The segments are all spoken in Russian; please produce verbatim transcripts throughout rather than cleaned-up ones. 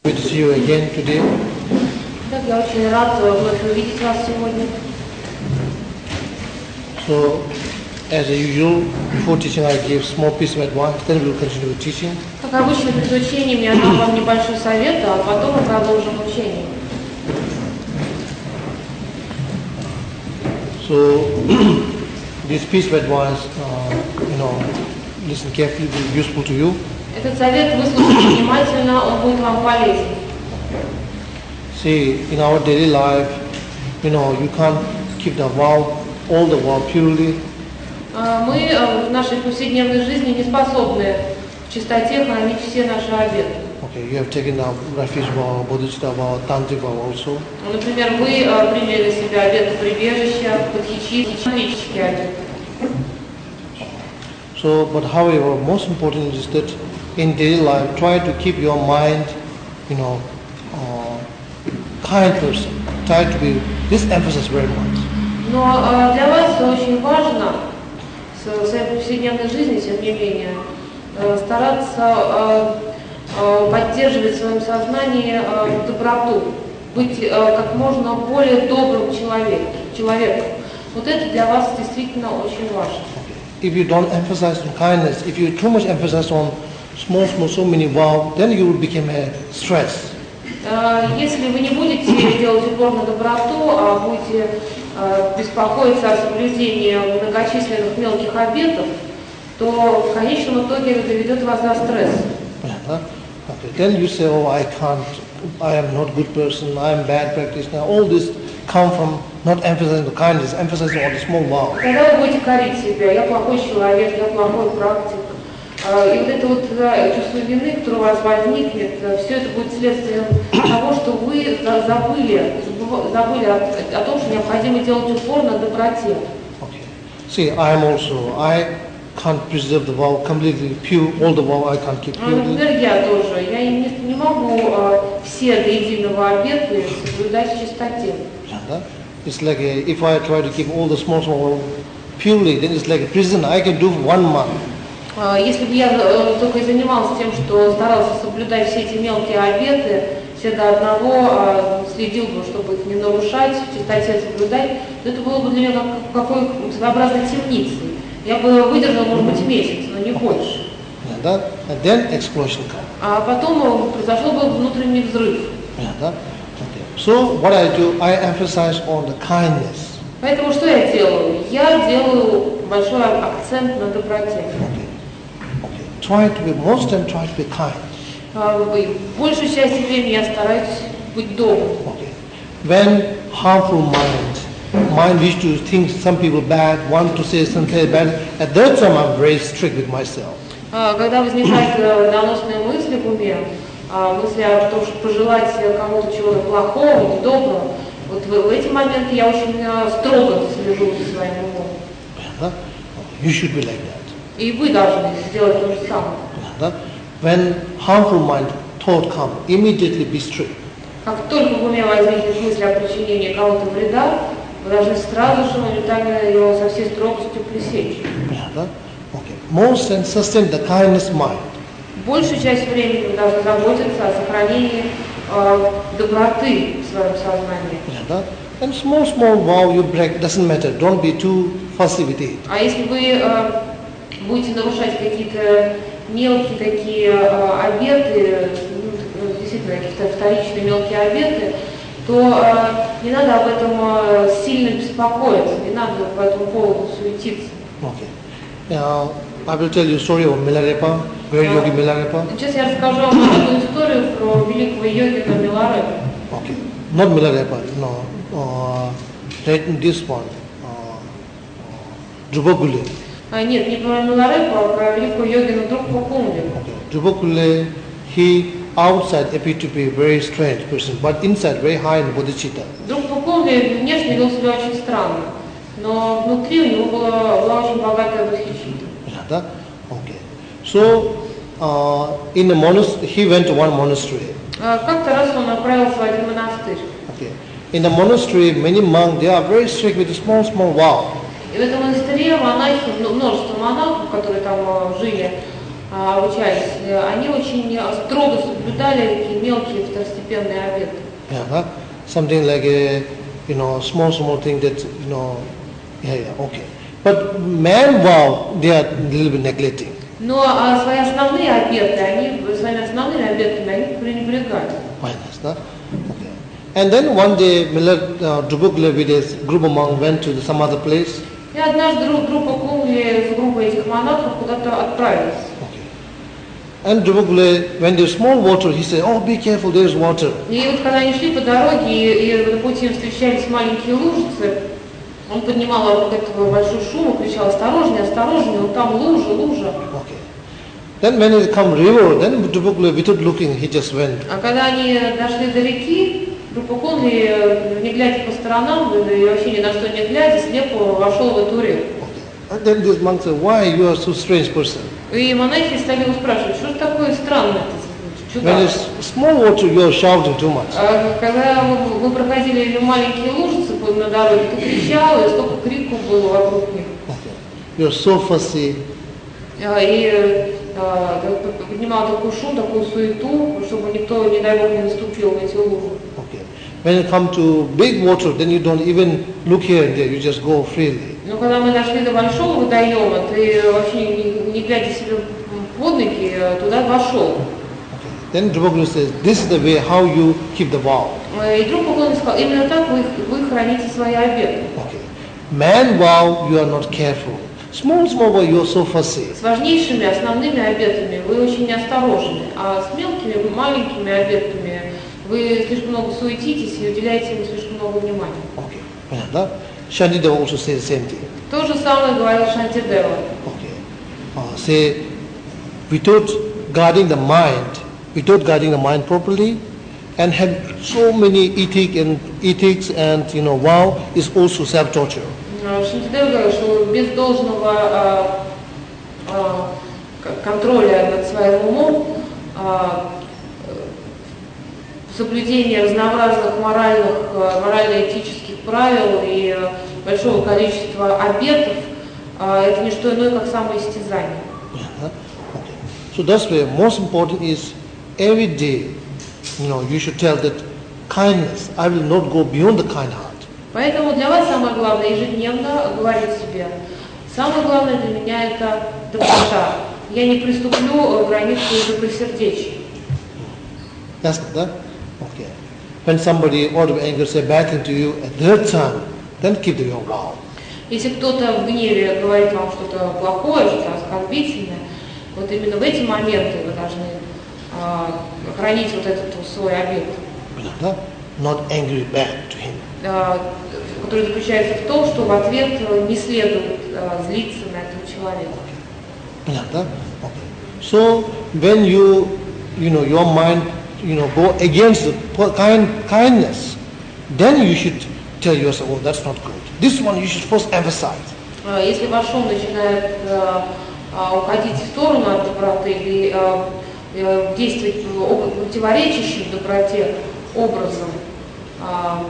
Good to see you again today. Так, я очень рад вновь увидеть вас сегодня. So, as usual, before teaching I give small piece of advice, then we will continue with teaching. Как обычно, перед учением я дам вам небольшой совет, а потом мы продолжим учение. So, this piece of advice, uh, you know, listen carefully, will be useful to you. Этот совет выслушайте внимательно, он будет вам полезен. See, in our daily life, you know, you can't keep the vow, all the vow purely. Мы в нашей повседневной жизни не способны в чистоте хранить все наши обеты. Okay, you have taken the refuge vow, bodhicitta vow, tantric vow also. Например, вы приняли для себя обеты прибежища, бодхичитический обет. So, but however, most important is that in daily life, try to keep your mind, you know, uh, kind person. Try to be, this emphasis very much. Но для вас очень важно в своей повседневной жизни, тем не менее, стараться поддерживать в своем сознании доброту, быть как можно более добрым человеком. Вот это для вас действительно очень важно. If you don't emphasize on kindness, if you too much emphasize on small, small, so many vows, then you will become a stress. Если вы не будете делать упор на доброту, а будете беспокоиться о соблюдении многочисленных мелких обетов, то в конечном итоге это доведет вас до стресса. Yeah, okay. Then you say, oh, I can't, I am not good person, I am bad practitioner. All this come from not emphasizing the kindness, emphasizing on the small vow. Когда вы будете корить себя, я плохой человек, я плохой практик, и вот это вот чувство вины, которое у вас возникнет, все это будет следствием того, что вы забыли, забыли о, о том, что необходимо делать упор на доброте. Okay. See, I am also, I can't preserve the vow completely pure, all the vow I can't keep pure. Например, я тоже, я не, не могу все до единого обеты соблюдать в чистоте. It's like a, if I try to keep all the small, small purely, then it's like a prison. I can do one month. Если бы я только и занимался тем, что старался соблюдать все эти мелкие обеты, все до одного, следил бы, чтобы их не нарушать, в чистоте соблюдать, то это было бы для меня как какой своеобразной темницей. Я бы выдержал, может быть, месяц, но не больше. Yeah, that, and then explosion comes. А потом произошел бы внутренний взрыв. Yeah, that, okay. So what I do, I emphasize on the kindness. Поэтому что я делаю? Я делаю большой акцент на доброте. Okay. Okay. Try to be, most of them try to be kind. Большую часть времени я стараюсь быть добрым. Okay. When harmful mind, mind wish to think some people bad, want to say something bad, at that time I'm very strict with myself. Когда возникают доносные мысли в уме, мысли о том, что пожелать кому-то чего-то плохого, недоброго, вот в эти моменты я очень строго слежу за своим умом. Yeah, you should be like that. И вы должны сделать то же самое. Yeah, when harmful mind thought come, immediately be strict. Как только в уме возникнет мысль о причинении кому-то вреда, вы должны сразу же моментально его со всей строгостью пресечь. Yeah, okay. Most and sustain the kindness mind. Большую часть времени вы должны заботиться о сохранении э, доброты в своем сознании. Yeah, and small, small vow you break, doesn't matter. Don't be too fussy with it. А если вы э, будете нарушать какие-то мелкие такие э, обеты, ну, действительно какие-то вторичные мелкие обеты, то э, не надо об этом э, сильно беспокоиться, не надо по этому поводу суетиться. Okay. Now, I will tell you a story of Milarepa, great yogi Milarepa. Сейчас я расскажу вам одну историю про великого йогина Миларепу. Okay. Not Milarepa, no. Uh, this one, uh, Drupal Gule. А, нет, не про Миларепу, а про великого йогина Друпа Кунли. Okay. Drupal Gule, he outside appeared to be a very strange person, but inside very high in bodhicitta. Друпа Кунли внешне вел себя очень странно, но внутри у него была, была очень богатая бодхичитта. Yeah, okay. So, uh, in a monastery, he went to one monastery. Как-то раз он отправился в один монастырь. Okay. In the monastery, many monks, they are very strict with a small, small vow. И в этом монастыре монахи, множество монахов, которые там жили, а, обучались, э, они очень э, строго соблюдали такие мелкие второстепенные обеты. Yeah, huh? Something like a, you know, small, small thing that, you know, yeah, yeah, okay. But man vow, they are a little bit neglecting. Но а, свои основные обеты, они своими основными обетами они пренебрегали. Minus, huh? Okay. And then one day, Miller uh, Drupal with his group of monks went to some other place. И однажды группа Кунгли с группой этих монахов куда-то отправились. Okay. And Drupal, when there's small water, he said, "Oh, be careful, there's water." И вот когда они шли по дороге, и, и на пути им встречались маленькие лужицы, он поднимал вокруг этого большой шум и кричал: осторожнее, осторожнее, вот там лужа, лужа. Okay. Then when it come river, then Drupal, without looking, he just went. А когда они дошли до реки, группа Кунгли, не глядя по сторонам, и вообще ни на что не глядя, слепо вошел в эту реку. Okay. And then this monk said, "Why you are so strange person? И монахи стали его спрашивать, что же такое странное ты, чудак? When it's small water, you are shouting too much." А когда мы, мы проходили маленькие лужицы на дороге, ты кричал, и столько крику было вокруг них. Okay. You are so fussy. А, И а, поднимал такой шум, такую суету, чтобы никто, не дай бог, не наступил в эти лужи. Okay. When you come to big water, then you don't even look here and there. You just go freely. Но когда мы дошли до большого водоема, ты вообще не, не глядя себе под ноги, туда вошел. Okay. Then Drupal says, "This is the way how you keep the vow." И друг Поклонник сказал, именно так вы, вы храните свои обеты. Okay. Man vow, you are not careful. Small, small vow, you are so fussy. С важнейшими основными обетами вы очень неосторожны, а с мелкими, маленькими обетами вы слишком много суетитесь и уделяете им слишком много внимания. Okay. Another. Shantideva also says the same thing. То же самое говорил Шантидева. Okay. Uh, say, without guarding the mind, without guarding the mind properly, and have so many ethic and ethics and you know vow is also self-torture. Шантидева говорил, что без должного а, а, контроля над своим умом, а, соблюдение разнообразных моральных, морально-этических правил и большого количества обетов, это не что иное, как самоистязание. Yeah. Okay. So that's why most important is every day, you know, you should tell that kindness, I will not go beyond the kind heart. Поэтому для вас самое главное ежедневно говорить себе, самое главное для меня это доброта. Я не приступлю границу добросердечия. That's that. Okay. When somebody out of anger say bad thing to you, at that time, then keep your vow. Если кто-то в гневе говорит вам что-то плохое, что-то оскорбительное, вот именно в эти моменты вы должны а, хранить вот этот свой обет. Not angry back to him. А, который заключается в том, что в ответ не следует а, злиться на этого человека. Okay. So when you, you know, your mind, you know, go against the kind kindness, then you should tell yourself, oh, that's not good. This one you should first emphasize. Если ваш ум начинает а, а, уходить в сторону от доброты или а, а, действовать противоречащим доброте образом, а,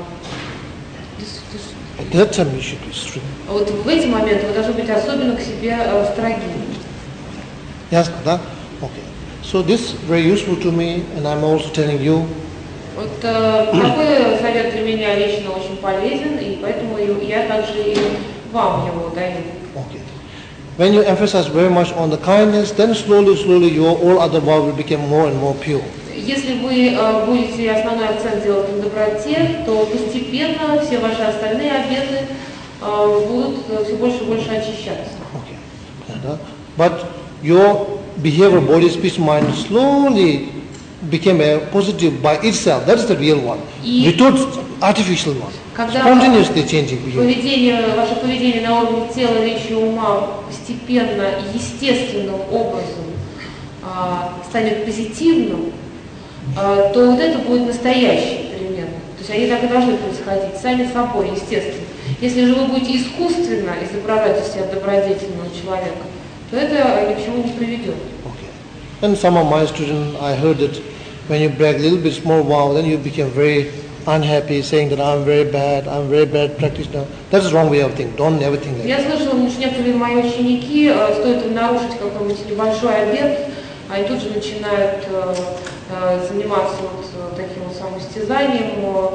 At that time you should be strict. вот в эти моменты вы должны быть особенно к себе а, строги. Yes, that? Okay. So this is very useful to me, and I'm also telling you. Вот э, такой совет для меня лично очень полезен, и поэтому я также и вам его даю. Okay. When you emphasize very much on the kindness, then slowly, slowly your all other vow will become more and more pure. Если вы э, будете основной акцент делать на доброте, то постепенно все ваши остальные обеты э, будут все больше и больше очищаться. Okay. But your behavior, body, speech, mind slowly became a positive by itself. That is the real one. И without artificial one. Когда Spontaneously changing behavior. поведение, ваше поведение на уровне тела, речи и ума постепенно и естественным образом а, станет позитивным, а, то вот это будет настоящий перемен. То есть они так и должны происходить, сами собой, естественно. Если же вы будете искусственно изображать из себя добродетельного человека, то это ни к чему не приведет. Okay. And some of my students, I heard that when you break a little bit small vow, then you become very unhappy, saying that I'm very bad, I'm very bad practitioner. That's the wrong way of thinking. Don't ever think like Я that. слышала, что некоторые мои ученики, э, стоит им нарушить какой-нибудь небольшой обет, они тут же начинают э, э, заниматься вот э, таким вот самоистязанием, э,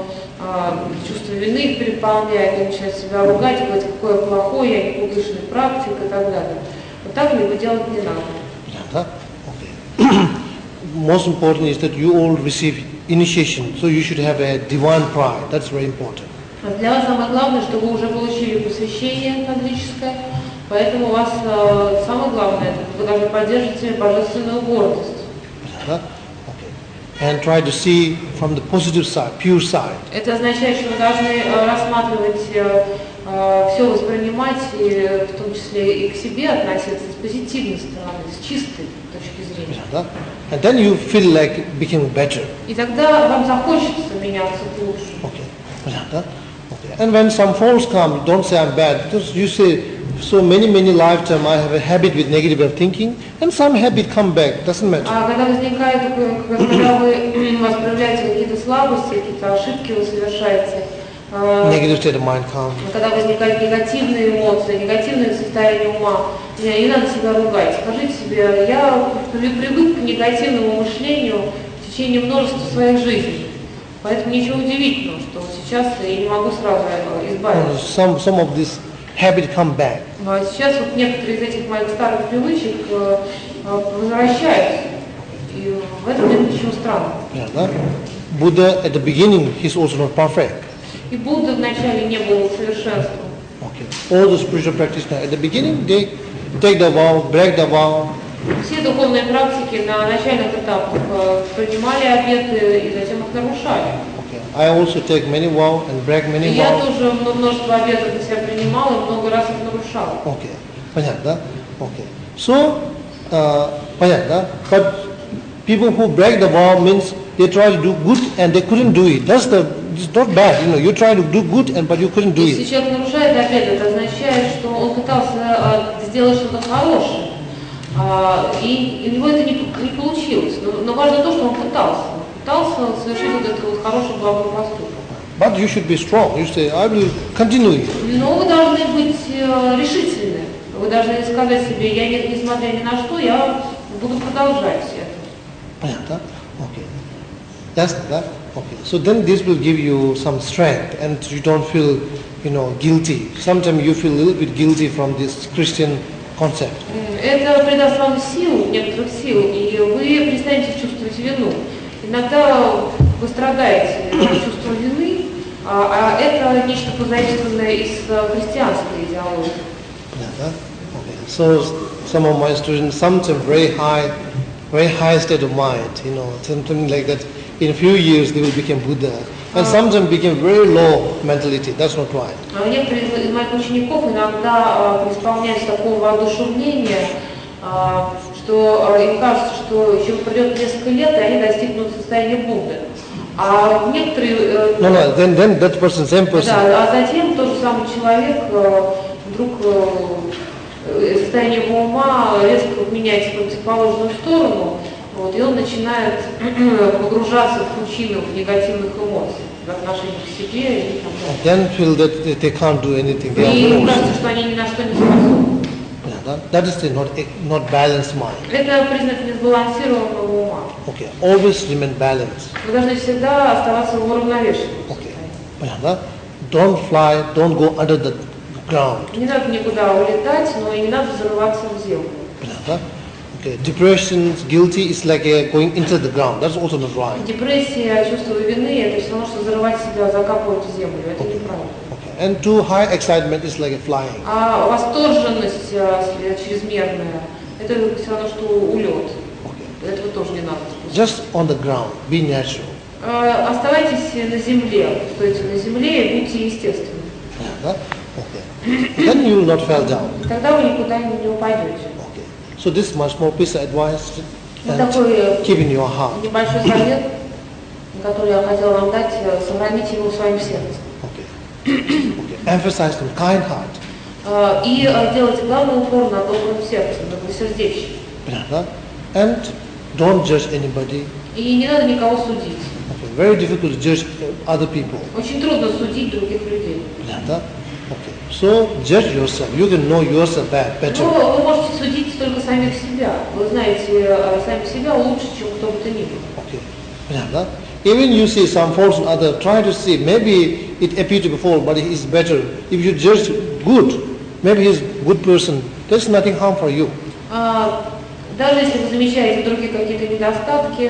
э, чувство вины их переполняет, они начинают себя ругать, говорить, какое плохое, я никудышный практик и так далее. Вот так либо делать не надо. Yeah, okay. Most important is that you all receive initiation, so you should have a divine pride. That's very important. Для вас самое главное, что вы уже получили посвящение тантрическое, поэтому у вас э, самое главное, это вы должны поддерживать себе божественную гордость. Yeah, okay. And try to see from the positive side, pure side. Это означает, что вы должны э, рассматривать, э, э, все воспринимать, и, в том числе и к себе относиться с позитивной стороны, с чистой точки зрения. Yeah, and then you feel like becoming better. И тогда вам захочется меняться к лучшему. Okay. Yeah, okay. And when some faults come, don't say I'm bad. Because you say, so many, many lifetimes I have a habit with negative of thinking, and some habit come back. Doesn't matter. А когда возникает такое, когда вы вас проявляете какие-то слабости, какие-то ошибки вы совершаете, Negative state of mind comes. когда возникают негативные эмоции, негативное состояние ума, не, не надо себя ругать. Скажите себе, я привык к негативному мышлению в течение множества своих жизней. Поэтому ничего удивительного, что сейчас я не могу сразу избавиться. Some, some of this habit come back. А сейчас вот некоторые из этих моих старых привычек возвращаются. И в этом нет ничего странного. Yeah, no? Buddha at the beginning, he's also not perfect. И Будда вначале не был совершенством. Okay. All the spiritual practitioners at the beginning, they take the vow, break the vow. Все духовные практики на начальных этапах принимали обеты и затем их нарушали. Okay. I also take many vows and break many И я vows. тоже множество обетов на себя принимал и много раз их нарушал. Okay. Понятно? Okay. So, uh, понятно? But people who break the vow means they try to do good and they couldn't do it. That's the, it's not bad, you know, you try to do good and but you couldn't do Если it. человек нарушает обет, это означает, что он пытался сделать что-то хорошее. И у него это не, не получилось. Но, но важно то, что он пытался. Пытался совершить вот этот вот хороший благой поступок. But you should be strong. You say, I will continue it. Но вы должны быть решительны. Вы должны сказать себе, я, несмотря ни на что, я буду продолжать это. Понятно? Okay. That's that. Okay. So then this will give you some strength and you don't feel, you know, guilty. Sometimes you feel a little bit guilty from this Christian concept. Это придаст вам сил, некоторых сил, и вы перестанете чувствовать вину. Иногда вы страдаете от чувства вины, а, а это нечто позаимствованное из христианской идеологии. Yeah, okay. So some of my students, sometimes very high, very high state of mind, you know, something like that. In a few years they will become Buddha, and sometimes become very low mentality. That's not right. Некоторые из моих учеников иногда исполняются такого воодушевления, что им кажется, что еще пройдет несколько лет, и они достигнут состояния Будды. А некоторые... No, no, then, then that person, same person. Да, а затем тот же самый человек вдруг состояние его ума резко меняется в противоположную сторону, вот, и он начинает погружаться в пучину негативных эмоций в отношении к себе и так далее. Then feel that they can't do anything. They И are им lost. кажется, что они ни на что не способны. Yeah, that, that is the not not balanced mind. Это признак несбалансированного ума. Okay, always remain balanced. Вы должны всегда оставаться в уравновешенном Okay, состоянии. yeah, don't fly, don't go under the ground. Не надо никуда улетать, но и не надо зарываться в землю. Yeah, okay, depression, guilty is like a going into the ground. That's also not right. Депрессия, чувство вины – это все равно, что зарывать себя, закапывать в землю. Это неправильно. Okay, and too high excitement is like a flying. А восторженность чрезмерная – это все равно, что улет. Okay, Этого тоже не надо. just on the ground, be natural. Оставайтесь на земле, стойте на земле и будьте естественны. Yeah, okay, then you will not fall down. И тогда вы никуда не упадете. Okay, so this is much more piece of advice Вот and такой keep in your heart. небольшой совет, который я хотела вам дать, сохраните его в своем сердце. Okay, okay, emphasize on kind heart. И делайте главный упор на добром сердце, на добросердечии. Yeah, and don't judge anybody. И не надо никого судить. Okay, very difficult to judge other people. Очень трудно судить других людей. Yeah, Okay. So judge yourself. You can know yourself better. Но вы можете судить только самих себя. Вы знаете э, сами себя лучше, чем кто бы то ни был. Okay. Yeah, even you see some faults in other, try to see, maybe it appears to be fault, but he is better. If you judge good, maybe he is good person, there's nothing harm for you. А, даже если вы замечаете другие какие-то недостатки,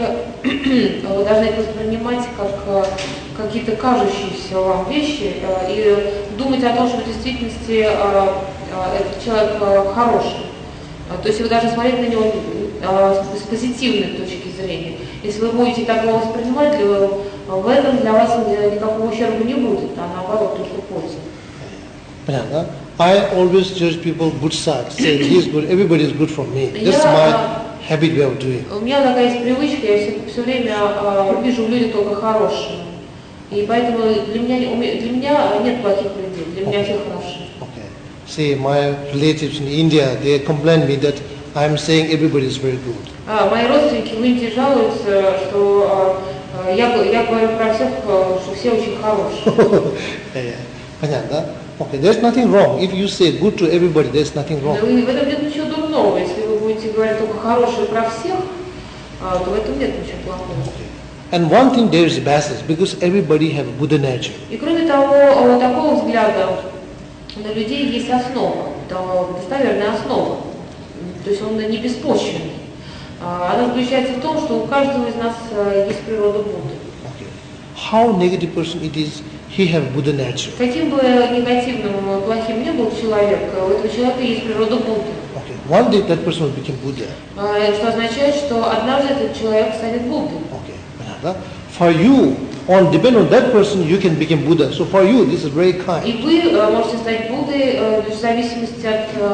вы должны их воспринимать как э, какие-то кажущиеся вам вещи э, и думать о том, что в действительности э, э, этот человек э, хороший. А, то есть вы должны смотреть на него э, с позитивной точки зрения. Если вы будете так его воспринимать, в этом для вас никакого ущерба не будет, а наоборот только польза. Понятно? I always judge people good side. Say he is good, everybody is good for me. That's my habit way of doing. У меня такая есть привычка, я все, все время uh, вижу в людях только хорошие. И поэтому для меня, для меня нет плохих людей, для меня все хорошие. Okay. See, my relatives in India, they complain me that I am saying everybody is very good. А, мои родственники в Индии жалуются, что а, я, я говорю про всех, что все очень хорошие. Yeah, понятно? Okay, there's nothing wrong. If you say good to everybody, there's nothing wrong. В этом нет ничего дурного. Если вы будете говорить только хорошее про всех, то в этом нет ничего плохого. Okay. And one thing there is basis, because everybody have Buddha nature. И кроме того, такого взгляда на людей есть основа, достоверная основа. То есть он не беспочвенный. Она заключается в том, что у каждого из нас есть природа Будды. Okay. How negative person it is, he have Buddha nature. Каким бы негативным, плохим ни был человек, у этого человека есть природа Будды. Okay. One day that person will become Buddha. Что означает, что однажды этот человек станет Буддой. Okay. For you, on depend on that person, you can become Buddha. So for you, this is very kind. И вы можете стать Буддой в зависимости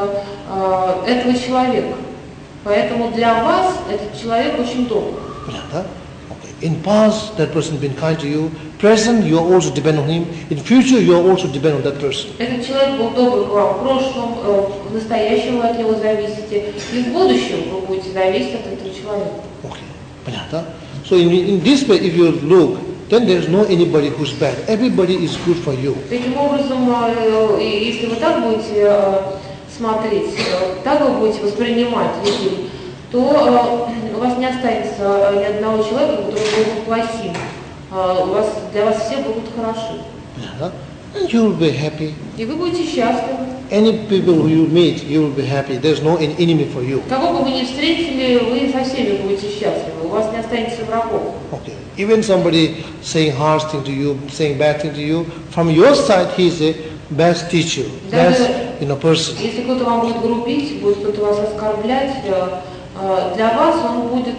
от этого человека. Поэтому для вас этот человек очень добрый. Okay. In past, that person been kind to you. Present, you also depend on him. In future, you also depend on that person. Этот человек был добр к вам в прошлом, в настоящем вы от него зависите, и в будущем вы будете зависеть от этого человека. Okay. So in, in this way, if you look, then there is no anybody who's bad. Everybody is good for you. Таким образом, если вы так будете смотреть, так вы будете воспринимать людей, то у вас не останется ни одного человека, который был плохим. У вас, для вас все будут хороши. And you will be happy. И вы будете счастливы. Any people who you meet, you will be happy. There's no enemy for you. Кого бы вы ни встретили, вы со всеми будете счастливы. У вас не останется врагов. Okay. Even somebody saying harsh thing to you, saying bad thing to you, from your side, he is a best teacher, best you know, person. Если кто-то вам будет грубить, будет кто-то вас оскорблять, для вас он будет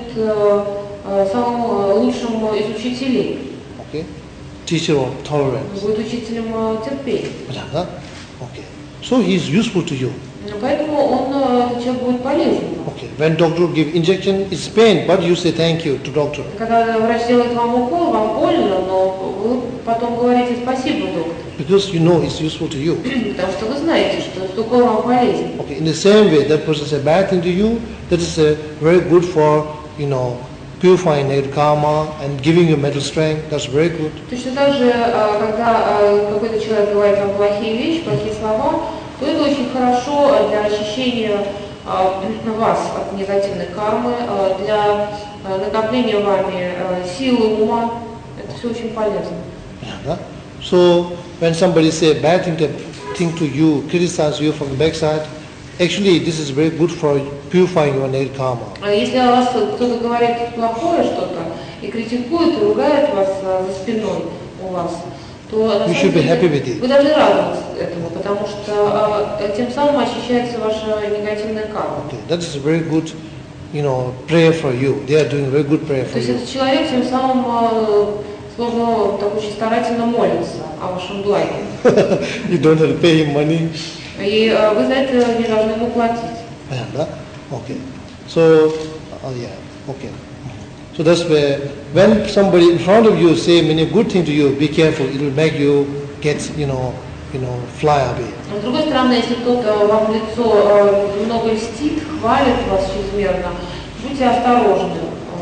самым лучшим из учителей. Okay. Teacher of tolerance. Будет учителем терпения. Okay. So he is useful to you. Поэтому он, этот человек будет полезен. Okay. When doctor give injection, it's pain, but you say thank you to doctor. Когда врач делает вам укол, вам больно, но вы потом говорите спасибо, доктор. Because you know it's useful to you. Потому что вы знаете, что этот укол вам полезен. Okay. In the same way, that person say bad thing to you, that is uh, very good for, you know, purifying negative karma and giving you mental strength. That's very good. Точно так же, когда какой-то человек говорит вам плохие вещи, плохие слова, то это очень хорошо для очищения вас от негативной кармы, для накопления вами силы ума. Это все очень полезно. Yeah. So when somebody say bad thing to, thing to you, criticize you from the backside, actually this is very good for purifying your negative karma. Если о вас кто-то говорит плохое что-то и критикует, и ругает вас за спиной у вас, то на самом деле вы должны радоваться этому, потому что э, тем самым очищается ваша негативная карма. Okay. That is a very good, you know, prayer for you. They are doing very good prayer for you. То есть этот человек тем самым э, словно так очень старательно молится о вашем благе. You don't have to pay him money. И э, вы за это не должны ему платить. Yeah, okay. So, oh yeah, okay. So that's where, when somebody in front of you say many good things to you, be careful. It will make you get, you know, you know, fly away. С другой стороны, если кто-то вам в лицо э, много льстит, хвалит вас чрезмерно, будьте осторожны.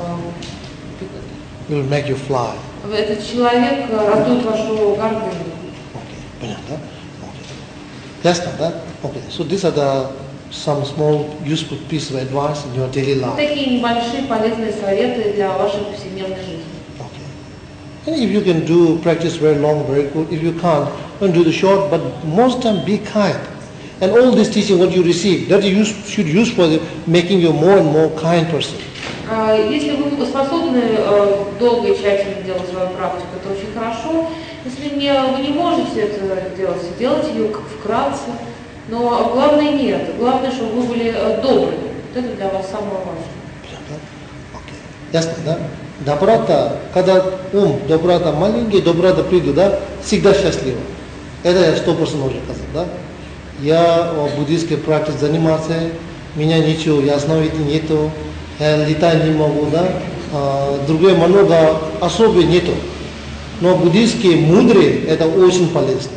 It will make you fly. Этот человек раздует вашу гордыню. Okay, понятно. Okay. Ясно, да? Okay. So these are the some small useful piece of advice in your daily life. Такие небольшие полезные советы для вашей повседневной жизни. And if you can do practice very long, very good. If you can't, then do the short. But most time, be kind. And all this teaching, what you receive, that you should use for the, making you more and more kind person. Если вы способны долго и тщательно делать свою практику, это очень хорошо. Если не, вы не можете это делать, делайте ее как вкратце. Но главное нет. Главное, чтобы вы были добры. Вот это для вас самое важное. Ясно, да? Доброта, когда ум, доброта маленький, доброта придет, да, всегда счастлива. Это я сто процентов уже сказал, да. Я в буддийской практике занимался, меня ничего, я основы нету, я летать не могу, да. А, другое много особо нету. Но буддийские мудрые, это очень полезно.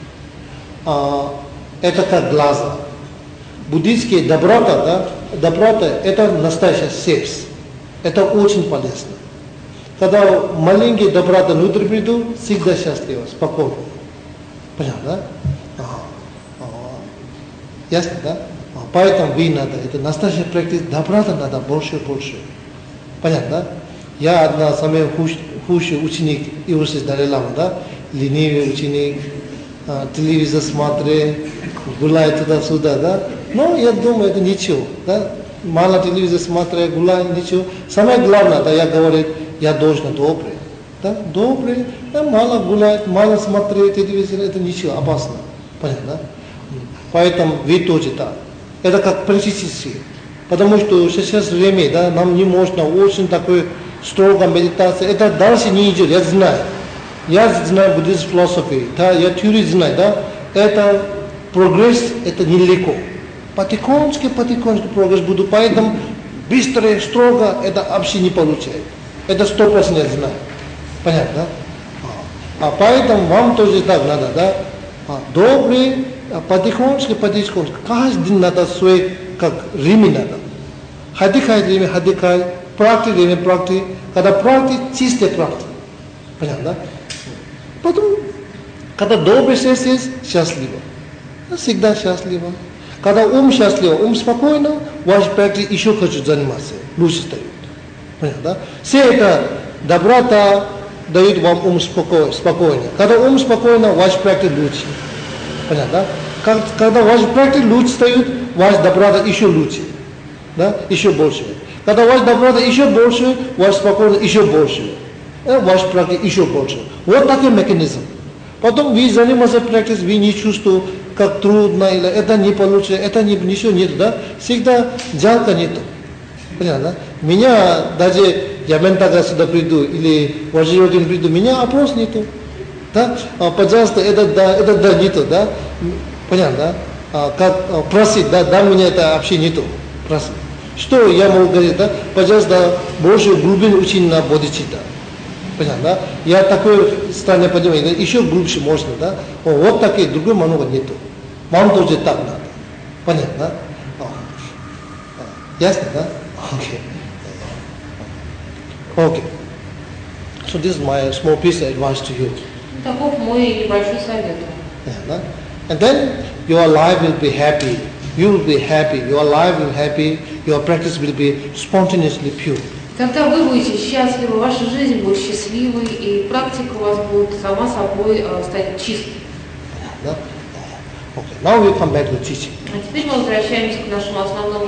А, это как глаза. Буддийские доброта, да, доброта, это настоящий секс. Это очень полезно. Когда маленькие доброта внутрь придут, всегда счастливо, спокойно. Понятно, да? Ага. Ага. Ясно, да? Поэтому вы надо, это настоящая практика, доброта надо больше и больше. Понятно, да? Я одна самый худший, худший ученик Иосиф Далай-Лама, да? Ленивый ученик, телевизор смотрит, гуляет туда-сюда, да? Но я думаю, это ничего, да? Мало телевизор смотрит, гуляет, ничего. Самое главное, да, я говорю, я должен добрый. Да? Добрый, да, мало гуляет, мало смотрит телевизор, это ничего, опасно. Понятно, да? Поэтому вы тоже так. Это как практически. Потому что сейчас время, да, нам не можно очень такой строго медитация. Это дальше не идет, я знаю. Я знаю буддийскую философию, да, я теорию знаю, да. Это прогресс, это нелегко. Потихонечку, потихонечку прогресс буду, поэтому быстро, строго, это вообще не получается. Это сто процентов я знаю. Понятно, да? А, а поэтому вам тоже так надо, да? А, добрый, а потихонечку, потихонечку. Каждый день надо свой, как ремень надо. Хадикай ремень, хадикай, практик ремень, практик. Когда практик, чистая практика. Понятно, да? Потом, когда добрый сердце есть, счастливо. Всегда счастливо. Когда ум счастлив, ум спокойно, ваш практик еще хочет заниматься, лучше стает. Понятно, да? Все это доброта дает вам ум спокойно. спокойно. Когда ум спокойно, ваш практик лучше. Понятно, да? Когда ваш практик лучше стает, ваш доброта еще лучше. Да? Еще больше. Когда ваш доброта еще больше, ваш спокойно еще больше. Ваш практик еще больше. Вот такой механизм. Потом вы занимаетесь практикой, вы не чувствуете, как трудно, или это не получится, это не, ничего нет, да? Всегда жалко нету. Понятно, да? Меня даже, я ментага сюда приду, или Ваджиродин приду, меня опрос нету. Да? А, пожалуйста, это да, это да нету, да? Понятно, да? А, как а, просить, да, да, меня это вообще нету. Просить. Что я могу говорить, да? Пожалуйста, больше глубин учить на бодхичитта. Понятно, да? Я такой стране понимаю, еще глубже можно, да? О, вот такие, другой много нету. Вам тоже так надо. Понятно, да? О. Ясно, да? Окей. Окей. So this is my small piece of advice to you. Таков мой небольшой совет. Yeah, and then your life will be happy. You will be happy. Your life will be happy. Your practice will be spontaneously pure. Когда вы будете счастливы, ваша жизнь будет счастливой, и практика у вас будет сама собой э, стать чистой. Yeah, okay. Now we come back to teaching. А теперь мы возвращаемся к нашему основному.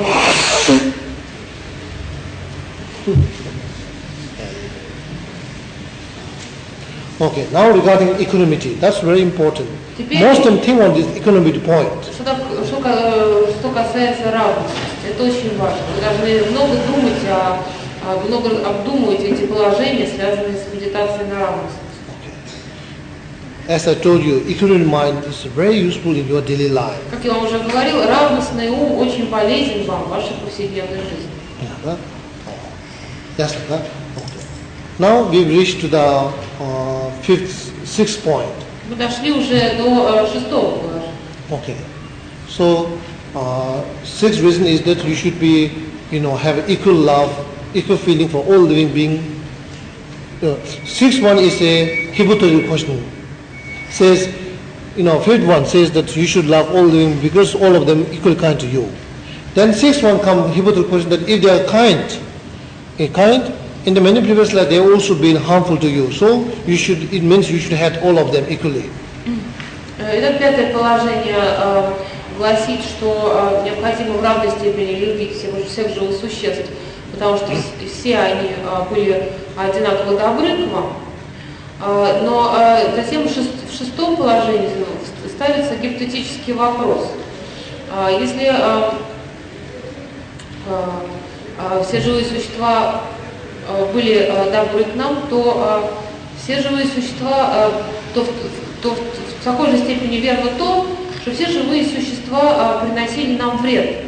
Okay, now regarding equanimity, that's very important. Теперь, Most of them think on this equanimity point. Что, так, что, что касается равности, это очень важно. Вы должны много думать, о, о, много обдумывать эти положения, связанные с медитацией на равность. Okay. As I told you, equanimity mind is very useful in your daily life. Как я вам уже говорил, равностный ум очень полезен вам в вашей повседневной жизни. Yeah, yes, okay. Now we've reached to the uh, fifth, sixth point. Мы дошли уже до uh, шестого положения. Okay. So, uh, sixth reason is that you should be, you know, have equal love, equal feeling for all living beings. Uh, sixth one is a hypothetical question. Says, you know, fifth one says that you should love all living because all of them equally kind to you. Then sixth one comes hypothetical question that if they are kind, a kind, in the many previous life they have also been harmful to you. So you should, it means you should hate all of them equally. Это пятое положение э, гласит, что э, необходимо в равной степени любить всех, всех живых существ, потому что все они э, были одинаково добры к вам. Э, но э, затем в, шест, в шестом положении ставится гипотетический вопрос. Э, если э, э, все живые существа э, были э, добры к нам, то э, все живые существа, э, то, то в такой же степени верно то, что все живые существа э, приносили нам вред.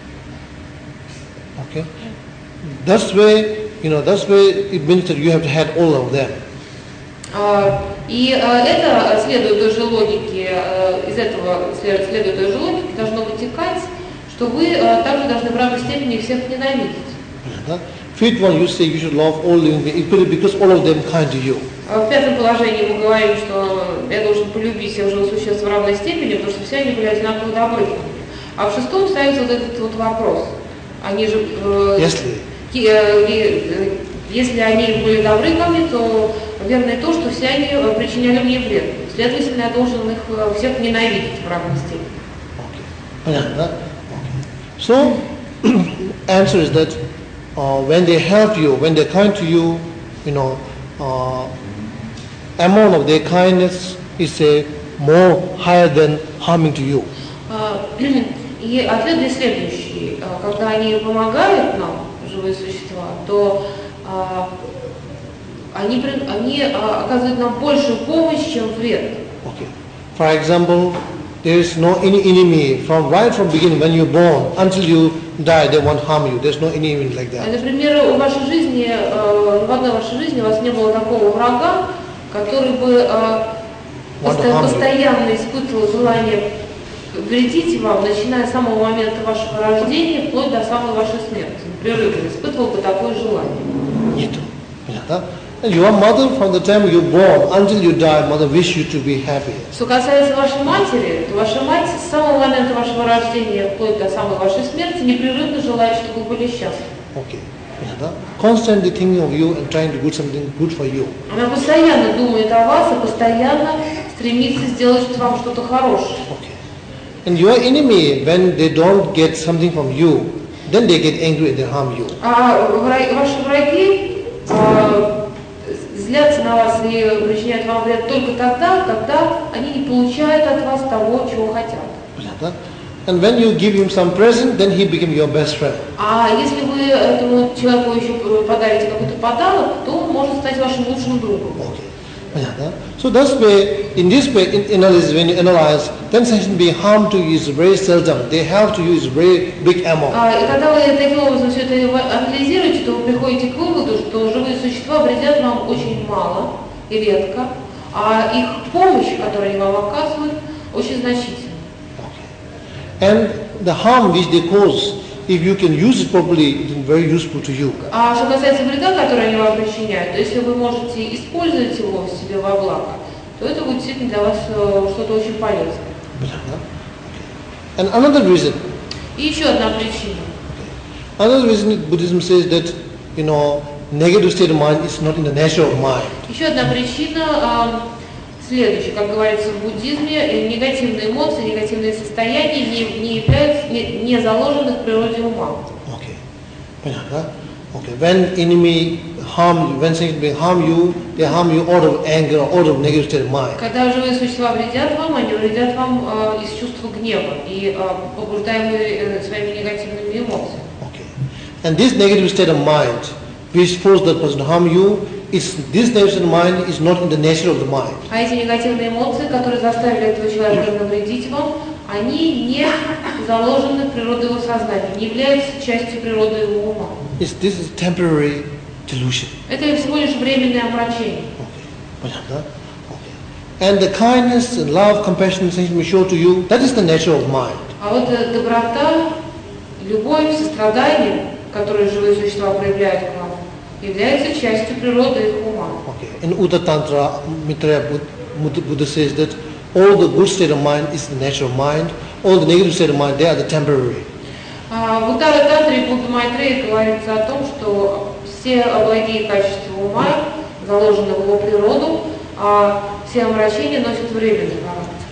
Okay. That's why, you know, that's why it means that you have to hate all of them. Uh, и uh, это следует той же логике, uh, из этого следует той же логике, должно вытекать, что вы uh, также должны в равной степени всех ненавидеть. Uh-huh. Fifth one, you say you should love all living beings equally because all of them kind to you. Uh, в пятом положении мы говорим, что я должен полюбить всех живых существ в равной степени, потому что все они были одинаково добры. А в шестом ставится вот этот вот вопрос. Они же, uh, Если. Uh, если они были добры ко мне, то верно и то, что все они причиняли мне вред. Следовательно, я должен их всех ненавидеть в равной степени. Okay. Okay. So, answer is that uh, when they help you, when they're kind to you, you know, uh, amount of their kindness is a more higher than harming to you. И ответ для следующий. Когда они помогают нам, живые существа, то uh, они, они uh, оказывают нам большую помощь, чем вред. Okay. For example, there is no any enemy from right from beginning when you're born until you die. They won't harm you. There's no enemy like that. Например, в вашей жизни, uh, в одной вашей жизни у вас не было такого врага, который бы uh, постоянно, постоянно испытывал желание вредить вам, начиная с самого момента вашего рождения, вплоть до самой вашей смерти. Непрерывно испытывал бы такое желание. Нет. Your mother, from the time you're born until you die, mother wish you to be happy. Что касается вашей матери, то ваша мать с самого момента вашего рождения, вплоть до самой вашей смерти, непрерывно желает, чтобы вы были счастливы. Okay. Constantly thinking of you and trying to do something good for you. Она постоянно думает о вас и постоянно стремится сделать вам что-то хорошее. Okay. And your enemy, when they don't get something from you, then they get angry and they harm you. А ваши враги а, злятся на вас и причиняют вам вред только тогда, когда они не получают от вас того, чего хотят. And when you give him some present, then he become your best friend. А если вы этому человеку еще подарите какой-то подарок, то он может стать вашим лучшим другом. Okay. So that's way, in this way, in analysis, when you analyze, then sensation being harm to you is very seldom. They have to you is very big amount. А, и когда вы таким образом все это анализируете, то вы приходите к выводу, что живые существа вредят вам очень мало и редко, а их помощь, которую они вам оказывают, очень значительна. Okay. And the harm which they cause, if you can use it properly, it is very useful to you. А что касается вреда, который они вам причиняют, то если вы можете использовать его себе во благо, то это будет действительно для вас что-то очень полезное. And another reason. И еще одна причина. Another reason Buddhism says that, you know, negative state of mind is not in the nature of mind. Еще одна причина следующая, как говорится в буддизме, негативные эмоции, негативные состояния не, не являются, не, не заложены в природе ума. Okay. Okay. When enemy harm you, when something harm you, they harm you out of anger, out of negative state of mind. Когда живые существа вредят вам, они вредят вам э, из чувства гнева и э, побуждаемые э, своими негативными эмоциями. Okay. And this negative state of mind, which forces that person to harm you, is this negative state of mind is not in the nature of the mind. А эти негативные эмоции, которые заставили этого человека навредить вам, они не заложены в природу его сознания, не являются частью природы его ума. It's, this is temporary delusion. Это всего лишь временное омрачение. Okay. Okay. And the kindness and love, compassion, we show to you, that is the nature of mind. А вот доброта, любовь, сострадание, которые живые существа проявляют к вам, является частью природы их ума. Okay. In Uttara Tantra, Mitra Buddha says that all the good state of mind is the natural mind, all the negative state of mind, they are the temporary. В Уттара-тантре и Будда Майтрея говорится о том, что все благие качества ума заложены в его природу, а все омрачения носят временный характер.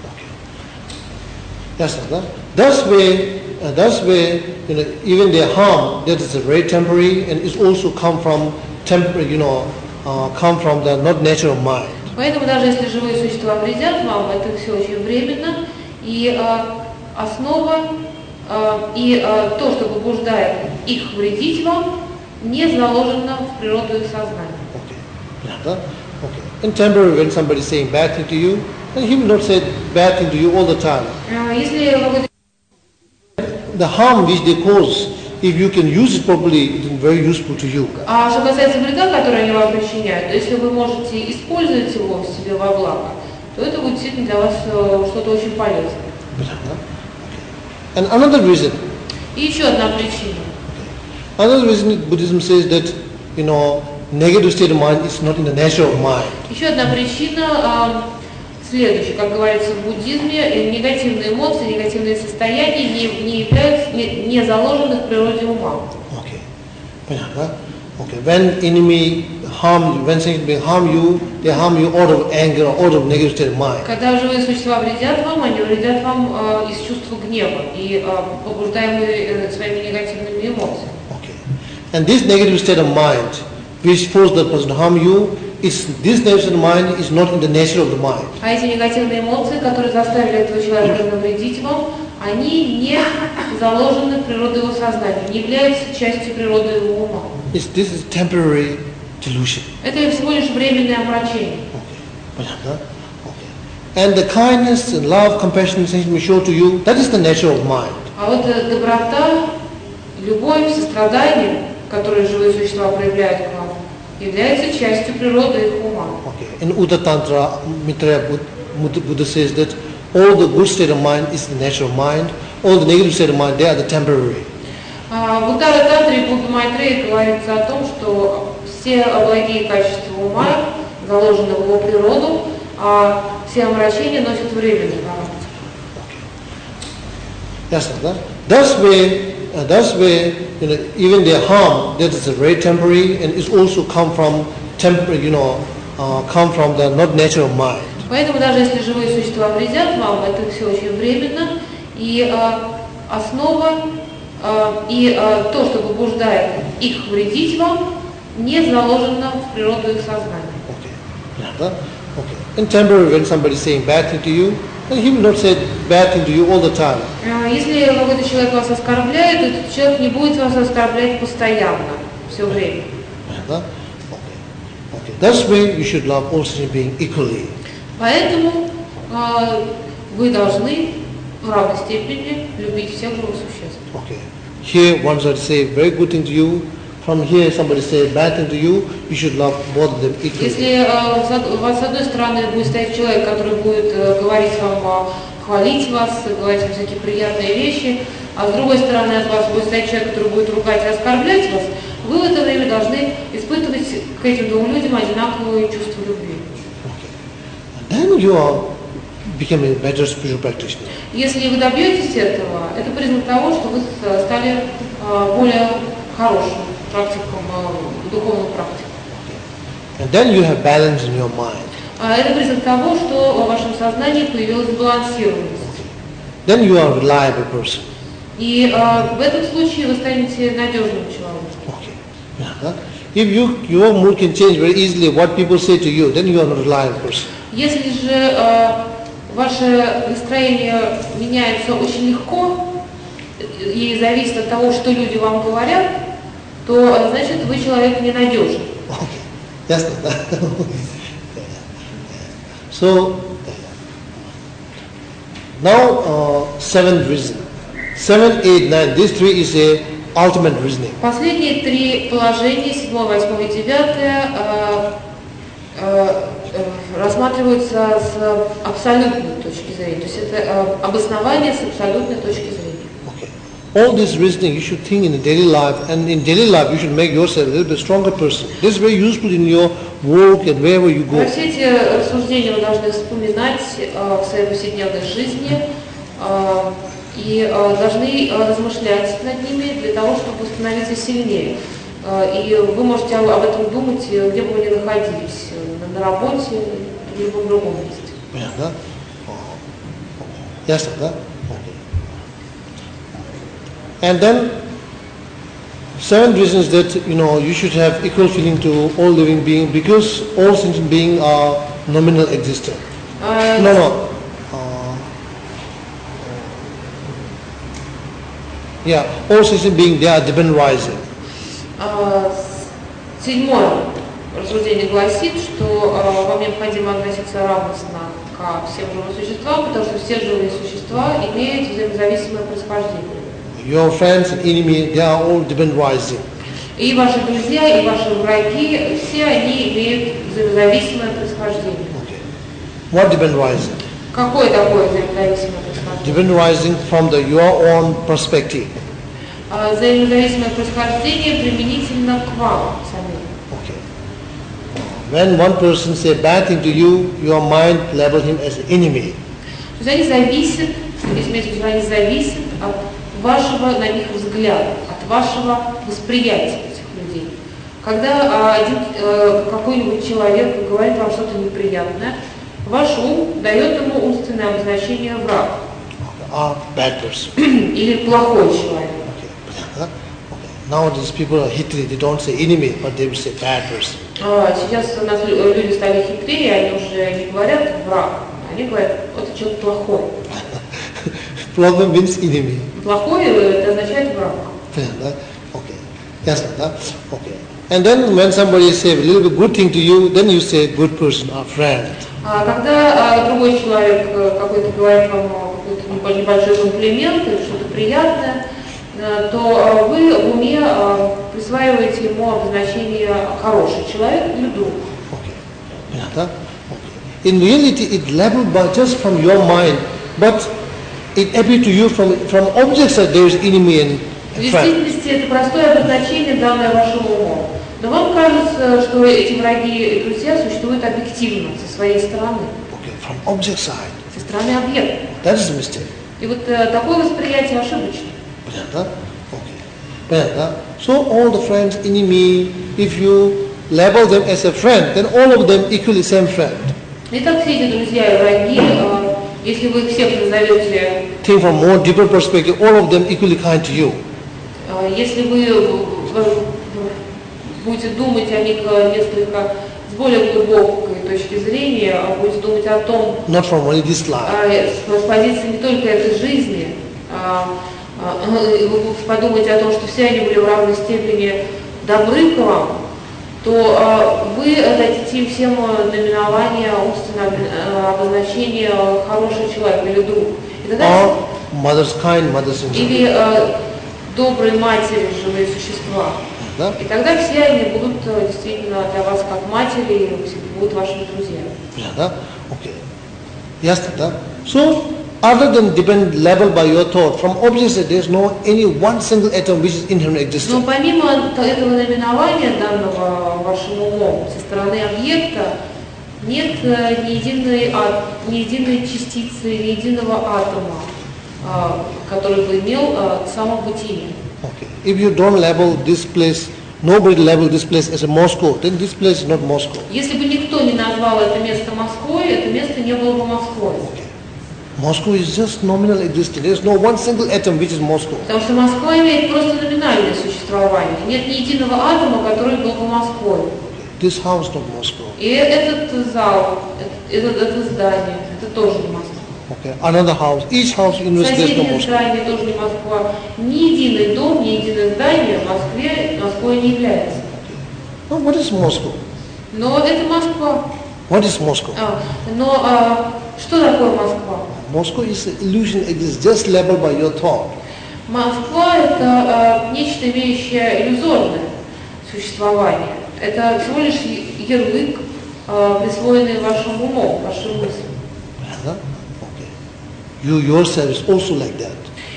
Yes, sir. Thus way, uh, thus way, you know, even their harm that is very temporary and is also come from temporary, you know, uh, come from the not natural mind. Поэтому даже если живые существа вредят вам, это все очень временно, и э, основа э, и э, то, что побуждает их вредить вам, не заложено в природу их сознания. Okay. Okay. In temporary, when somebody is saying bad thing to you, then he will not say bad thing to you all the time. Если вы... The harm which they cause, if you can use it properly, it is very useful to you. А что касается вреда, который они вам причиняют, то если вы можете использовать его себе во благо, то это будет действительно для вас что-то очень полезное. And another reason. И еще одна причина. Another reason Buddhism says that, you know, negative state of mind is not in the nature of mind. Еще одна причина следующая, как говорится в буддизме, негативные эмоции, негативные состояния не, не являются, не, не заложены в природе ума. Okay. Okay. When enemy harm, when something harm you, they harm you out of anger or out of negative state of mind. Когда живые существа вредят вам, они вредят вам э, из чувства гнева и э, побуждаемые э, своими негативными эмоциями. Okay. And this negative state of mind, which forces the person to harm you, is this negative state of mind is not in the nature of the mind. А эти негативные эмоции, которые заставили этого человека навредить вам, они не заложены в природу его сознания, не являются частью природы его ума. It's, this is temporary delusion. Это всего лишь временное омрачение. Okay. Okay. And the kindness and love, compassion, we show to you, that is the nature of mind. А вот доброта, любовь, сострадание, которые живые существа проявляют к вам, является частью природы их ума. Okay. In Uttara Tantra, Maitreya Buddha says that all the good state of mind is the natural mind, all the negative state of mind, they are the temporary. В Уттара-тантре и Будда Майтрея говорится о том, что все благие качества ума заложены в его природу, а все омрачения носят временный характер. Yes, sir. Thus way, uh, thus way, you know, even their harm that is very temporary and is also come from temporary, you know, uh, come from the not natural mind. Поэтому даже если живые существа вредят вам, это все очень временно, и э, основа э, и э, то, что побуждает их вредить вам, не заложено в природу их сознания. Okay. Okay. In temporary, when somebody is saying bad thing to you, then he will not say bad thing to you all the time. Если какой-то человек вас оскорбляет, то этот человек не будет вас оскорблять постоянно, все время. Okay. Okay. That's why you should love all sentient beings equally. Поэтому э, вы должны в равной степени любить всех живых существ. Okay. Here one should say very good thing to you. From here somebody say bad thing to you. You should love both of them equally. Если э, у вас с одной стороны будет стоять человек, который будет э, говорить вам, хвалить вас, говорить вам всякие приятные вещи, а с другой стороны от вас будет стоять человек, который будет ругать и оскорблять вас, вы в это время должны испытывать к этим двум людям одинаковые чувства любви. Then you are becoming a better spiritual practitioner. Если вы добьетесь этого, это признак того, что вы стали э, более хорошим практиком, э, духовным практиком. And then you have balance in your mind. А это признак того, что в вашем сознании появилась сбалансированность. Then you are a reliable person. И э, в этом случае вы станете надежным человеком. Okay. If you, your mood can change very easily, what people say to you, then you are not a reliable person. Если же э, ваше настроение меняется очень легко и зависит от того, что люди вам говорят, то значит вы человек ненадежный. Okay. Yes, so now uh, seventh reason, seven, eight, nine. These three is a ultimate reasoning. Последние три положения, седьмое, восьмое и девятое, э, э, рассматриваются с абсолютной точки зрения. То есть это э, обоснование с абсолютной точки зрения. Okay. all this reasoning you should think in the daily life, and in daily life you should make yourself a little bit stronger person. This is very useful in your work and wherever you go. Все эти рассуждения вы должны вспоминать э, в своей повседневной жизни э, и э, должны э, размышлять над ними для того, чтобы становиться сильнее. Э, и вы можете об этом думать, где бы вы ни находились, на, на работе, в любом другом месте. Понятно? Ясно, да? Okay. And then seven reasons that you know you should have equal feeling to all living beings, because all sentient beings are nominal existent. Uh, no, no. Uh, yeah, all sentient beings, they are dependent rising. Uh, седьмое рассуждение гласит, что uh, вам необходимо относиться равностно ко всем живым существам, потому что все живые существа имеют взаимозависимое происхождение. Your friends and enemy, they are all dependent rising. И ваши друзья, и ваши враги, все они имеют взаимозависимое происхождение. Okay. What dependent rising? Какое такое взаимозависимое происхождение? Dependent rising from the your own perspective. Uh, взаимозависимое происхождение применительно к вам самим. Okay. When one person say bad thing to you, your mind label him as an enemy. То есть они зависят, здесь имеется в виду, они зависят от вашего на них взгляда, от вашего восприятия этих людей. Когда а, один, а, какой-нибудь человек говорит вам что-то неприятное, ваш ум дает ему умственное обозначение враг. Or bad person. Или плохой человек. Okay. Okay. Nowadays people are hickory, they don't say enemy, but they will say bad person. А, сейчас у нас люди стали хитрее, они уже не говорят враг, они говорят, вот это человек плохой. Problem means enemy. Плохой это означает враг. Okay. Yes, okay. And then when somebody say a little bit good thing to you, then you say good person or friend. А когда а, другой человек какой-то говорит вам какой-то небольшой комплимент или что-то приятное, то а, вы в уме а, присваиваете ему обозначение хороший человек или друг. Okay. Okay. In reality, it labeled by just from your mind, but it appears to you from from objects that there is enemy and В действительности это простое обозначение, данное вашему уму. Но вам кажется, что эти враги и друзья существуют объективно, со своей стороны. Okay, from object side. Со стороны объекта. That is a mistake. И вот э, такое восприятие ошибочно. Понятно? Okay. Понятно? So all the friends, enemy, if you label them as a friend, then all of them equally same friend. Итак, все эти друзья и враги, э, если вы их всех назовете... Think from more deeper perspective, all of them equally kind to you. Э, если вы э, будете думать о них несколько с более глубокой точки зрения, будете думать о том, Not from only this life. э, с позиции не только этой жизни, а, а, вы будете подумать о том, что все они были в равной степени добры к вам, то а, вы дадите им всем наименование, умственное обозначение хороший человек или друг. И тогда, Or mother's kind, mother's или а, добрые матери, живые существа. Да? И тогда все они будут действительно для вас как матери, будут вашими друзьями. Да? Okay. Yes, да? So, other than depend level by your thought, from objects there is no any one single atom which is inherent Но existent. помимо этого наименования, данного вашим умом, со стороны объекта, нет ни единой, а, ни единой частицы, ни единого атома, а, который бы имел а, само бытие. Okay. If you don't label this place, nobody label this place as a Moscow, then this place is not Moscow. Если бы никто не назвал это место Москвой, это место не было бы Москвой. Okay. Moscow is just nominal existence. There is no one single atom which is Moscow. Потому что Москва имеет просто номинальное существование. Нет ни единого атома, который был бы Москвой. This house not Moscow. И этот зал, это, это здание, это тоже не Москва. Okay. Another house. Each house in which there is no Соседнее Moscow. здание тоже не Москва. Ни единый дом, ни единое здание в Москве Москвой не является. Now, what is Moscow? Но это Москва. What is Moscow? А, но а, что такое Москва? Moscow is an illusion. It is just labeled by your thought. Москва это а, нечто имеющее иллюзорное существование. Это всего лишь ярлык, а, присвоенный вашим умом, вашим мыслям. Okay. You yourself is also like that.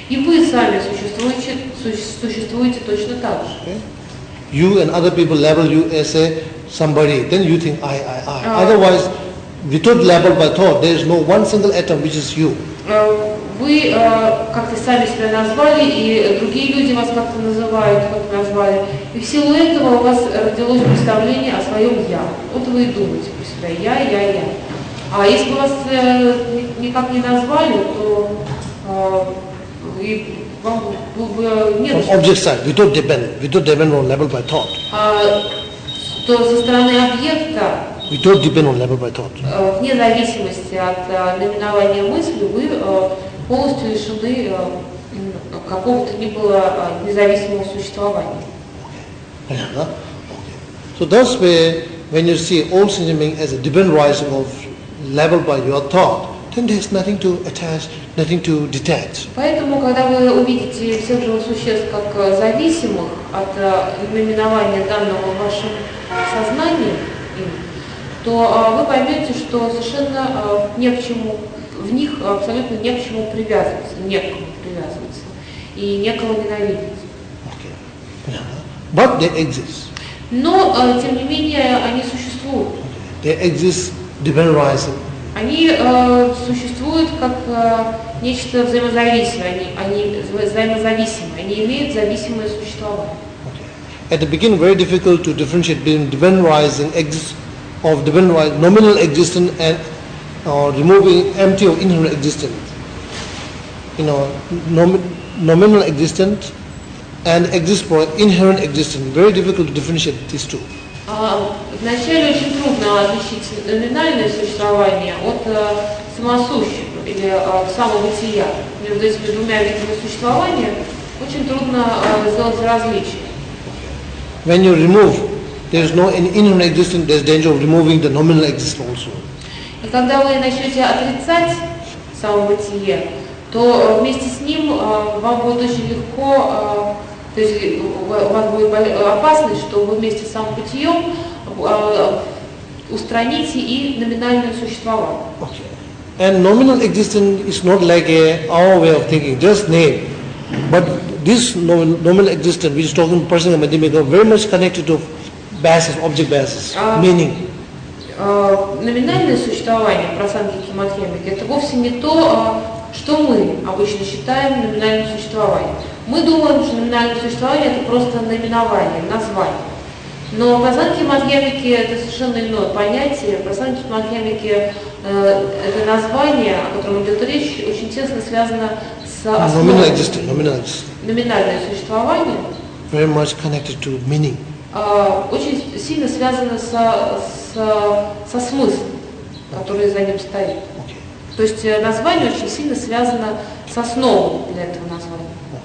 И вы сами существуете, существуете точно так же. Okay? You and other people label you as a somebody, then you think I, I, I. Ah. Otherwise, without label by thought, there is no one single atom which is you. Вы как-то сами себя назвали, и другие люди вас как-то называют, как назвали. И в силу этого у вас родилось представление о своем «я». Вот вы и думаете про себя «я, я, я». А если вас никак не назвали, то и вам нет... From object side, without depend, without depend on label by thought. То со стороны объекта, without depend on label by thought. Вне зависимости от наименования мысли, вы полностью лишены какого-то ни было независимого существования. Okay. So that's where, when you see all sentient being as a dependent rising of level by your thought, then there's nothing to attach, nothing to detach. Поэтому, когда вы увидите всех живых существ как зависимых от наименования данного в вашем сознании, то вы поймете, что совершенно не к чему, в них абсолютно не к чему привязываться, не к кому привязываться и некого ненавидеть. Okay. Yeah. But they exist. Но, тем не менее, они существуют. They exist dependent rising. Они э, существуют как э, нечто взаимозависимое, они, они взаимозависимые, они имеют зависимое существование. Okay. At the beginning, very difficult to differentiate between dependent rising exists of dependent rising, nominal existence and uh, removing empty of inherent existence. You know, nom nominal existence and exist for inherent existence. Very difficult to differentiate these two. Вначале очень трудно отличить номинальное существование от самосущего или самобытия. Между этими двумя видами существования очень трудно сделать различие. When you remove, there is no inherent existence. There is danger of removing the nominal existence also. И когда вы начнете отрицать самобытие, то вместе с ним вам будет очень легко. То есть у вас будет опасность, что вы вместе с самобытием устраните и номинальное существование. Okay. And nominal existence is not like a, our way of thinking, just name. But this nominal existence, which is talking person and mathematics, very much connected to basis, object basis, uh, meaning. Uh, номинальное существование, прасангики матхемики, это вовсе не то, что мы обычно считаем номинальным существованием. Мы думаем, что номинальное существование это просто наименование, название. Но прасангики матхемики это совершенно иное понятие. Прасангики матхемики э, это название, о котором идет речь, очень тесно связано с основой. Номинальное существование. Very much connected to meaning. Э, очень сильно связано со, со, со смыслом, который за ним стоит. Okay. То есть название очень сильно связано с основой для этого названия.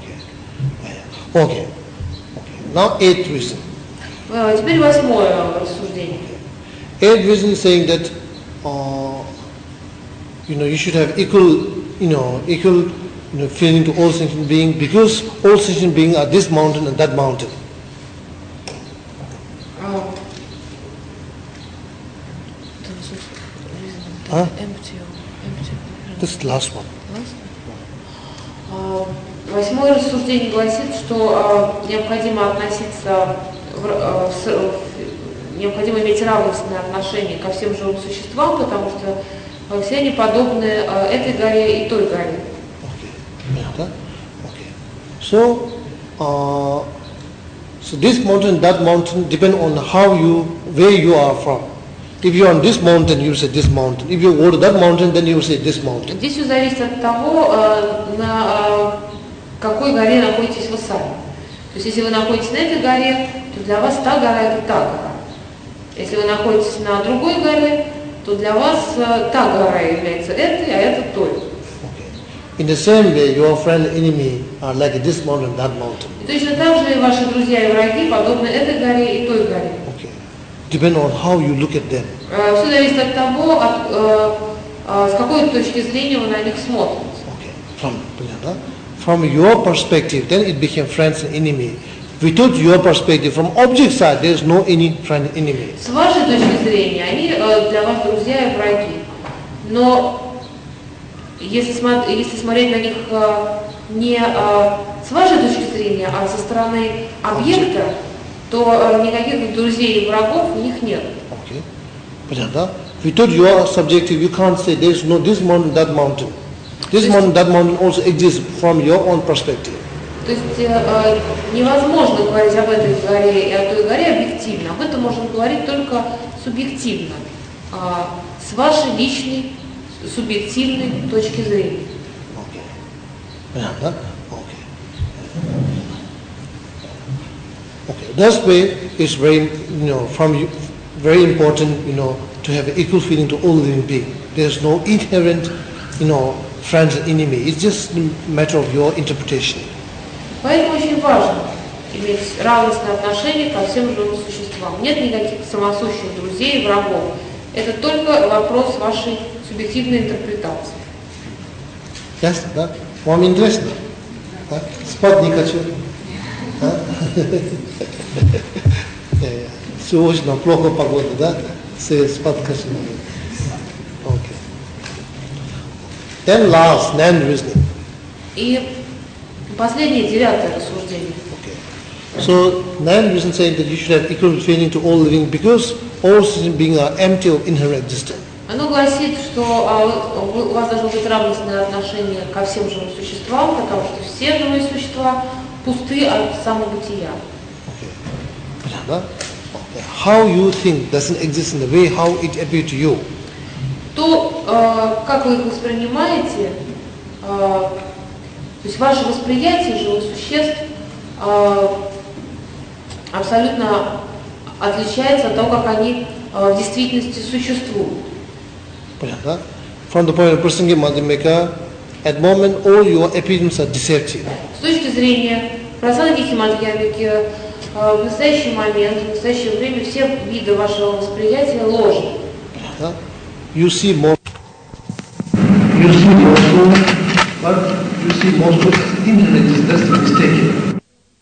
Okay. Okay. Now eighth reason. Uh, теперь восьмое рассуждение. Eighth reason is saying that uh, you know you should have equal you know equal you know feeling to all sentient beings because all sentient beings are this mountain and that mountain. Uh, huh? Empty, empty. This is the last one. Last one? Uh, Восьмое рассуждение гласит, что э, необходимо относиться, в, э, с, э, необходимо иметь равностное отношение ко всем живым существам, потому что э, все они подобны э, этой горе и той горе. Okay. Okay. So, uh, so this mountain, that mountain depend on how you, where you are from. If you are on this mountain, you say this mountain. If you go to that mountain, then you say this mountain. Здесь все зависит от того, э, на э, какой горе находитесь вы сами. То есть, если вы находитесь на этой горе, то для вас та гора – это та гора. Если вы находитесь на другой горе, то для вас uh, та гора является этой, а это той. Okay. In the same way, your friend and enemy are like this mountain, that mountain. И точно так же и ваши друзья и враги подобны этой горе и той горе. Okay. Depend on how you look at them. Uh, все зависит от того, от, uh, uh, с какой точки зрения вы на них смотрите. Okay. From, yeah, From your perspective, then it became friends and enemy. Without your perspective, from object side, there is no any friend and enemy. С вашей точки зрения, они э, для вас друзья и враги. Но если, если смотреть на них э, не а, с вашей точки зрения, а со стороны объекта, то а, никаких друзей и врагов у них нет. Okay. Понятно? Without your subjective, you can't say there is no this mountain, that mountain. This mountain, that mountain also exists from your own perspective. То есть э, невозможно говорить об этой горе и о той горе объективно. Об этом можно говорить только субъективно, э, с вашей личной, субъективной точки зрения. Okay. Понятно? Okay. Okay. That way is very, you know, from you, very important, you know, to have an equal feeling to all living beings. There is no inherent, you know, friends and enemy. It's just a matter of your interpretation. Поэтому очень важно иметь равностное отношение ко всем живым существам. Нет никаких самосущих друзей и врагов. Это только вопрос вашей субъективной интерпретации. Ясно, да? Вам интересно? Да? Спать не хочу. Да? Сегодня плохо погода, да? Спать хочу. Okay. Then last, nine reasoning. И последнее, девятое рассуждение. Okay. So, nine reasons saying that you should have equal feeling to all living because all beings are empty of inherent existence. Оно гласит, что а, у вас должно быть равностное отношение ко всем живым существам, потому что все живые существа пусты от самобытия. Okay. Понятно? Okay. How you think doesn't exist in the way how it appears to you. То, э, как вы их воспринимаете, э, то есть ваше восприятие живых существ э, абсолютно отличается от того, как они э, в действительности существуют. Понятно? From the point of Prasangi Madhyamika, at the moment all your appearances are deceptive. С точки зрения Прасангики Мадхьямики, э, в настоящий момент, в настоящее время все виды вашего восприятия ложны. Понятно? You see more. You see more soul, but you see more soul as inherent. That's the mistake.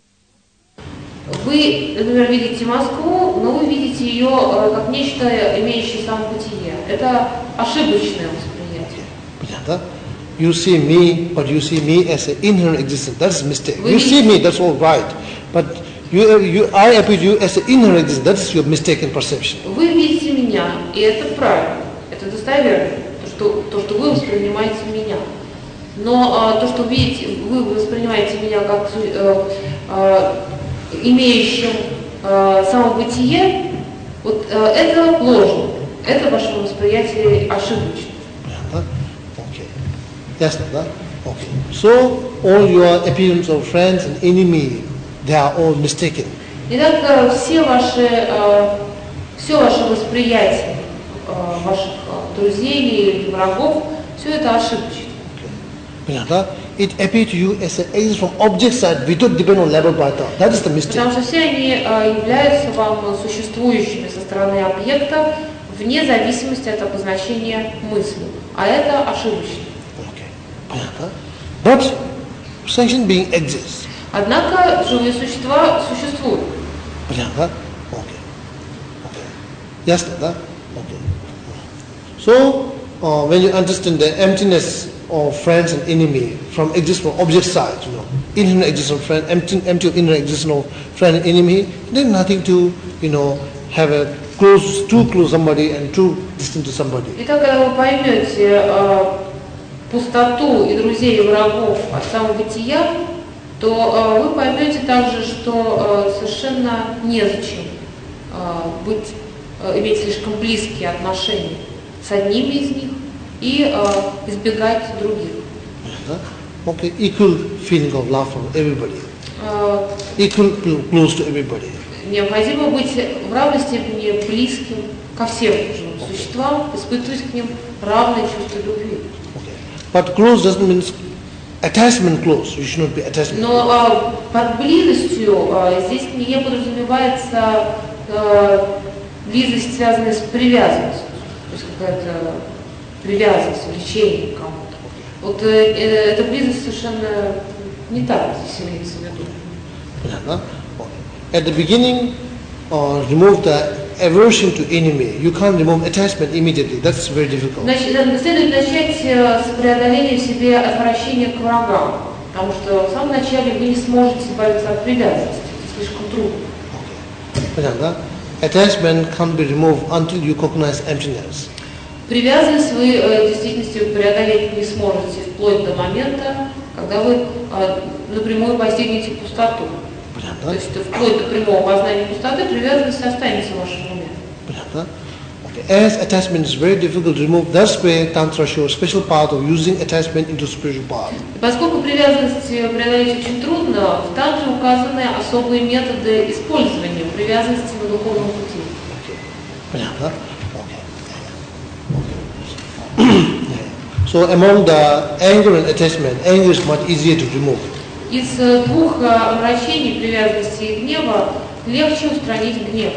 Вы, например, видите Москву, но вы видите ее э, как нечто, имеющее самобытие. Это ошибочное восприятие. Понятно? You see me, but you see me as an inherent existence. That's a mistake. Вы You видите... see me, that's all right, but you, you, I appear to you as an inherent existence. That's your mistaken perception. Вы видите меня, и это правильно, это достоверно, то, что, то, что вы воспринимаете меня. Но а, то, что видите, вы воспринимаете меня как э, э, имеющим э, самобытие, вот э, это ложно, это ваше восприятие ошибочно. Понятно? Okay. Ясно, да? Okay. So all your appearance of friends and enemy, they are all mistaken. Итак, э, все ваши, э, все ваше восприятие э, ваших э, друзей или врагов, все это ошибочно. Понятно? It appears to you as an existence from object side without depend on level pattern. That is the mistake. Потому что все они э, являются вам существующими со стороны объекта вне зависимости от обозначения мысли. А это ошибочно. Okay. Понятно? But sentient being exists. Однако живые существа существуют. Понятно? Okay. Okay. Ясно, да? Okay. So, uh, when you understand the emptiness of friends and enemy from exist from object side, you know, inherent existence of friend, empty, empty of inherent existence of friend and enemy, then nothing to, you know, have a close, too close somebody and too distant to somebody. Итак, когда вы поймете э, пустоту и друзей и врагов от самобытия, то э, вы поймете также, что э, совершенно незачем э, быть, э, иметь слишком близкие отношения с одними из них и э, избегать других. Okay, equal feeling of love from everybody. Э, Equal, close to everybody. Необходимо быть в равной степени близким ко всем живым существам, испытывать к ним равное чувство любви. Okay. But close doesn't mean attachment close. You should not be attachment. Но а, под близостью а, здесь не подразумевается а, близость, связанная с привязанностью, то есть какая-то привязанность, влечение к кому-то. Вот э, э, эта близость совершенно не так здесь имеется в виду. Понятно? At the beginning, uh, remove the aversion to enemy. You can't remove attachment immediately. That's very difficult. Значит, следует начать с преодоления в себе отвращения к врагам. Потому что в самом начале вы не сможете избавиться от привязанности, это слишком трудно. Понятно? Attachment can't be removed until you recognize emptiness. Привязанность вы э, в действительности преодолеть не сможете вплоть до момента, когда вы э, напрямую постигнете пустоту. Понятно? То есть вплоть до прямого познания пустоты привязанность останется в вашем уме. Понятно? Okay. As attachment is very difficult to remove, that's why Tantra shows special path of using attachment into spiritual path. И поскольку привязанность преодолеть очень трудно, в Тантре указаны особые методы использования привязанности на духовном пути. Okay. Понятно? Okay. So among the anger and attachment, anger is much easier to remove. Из двух омрачений, привязанности и гнева, легче устранить гнев.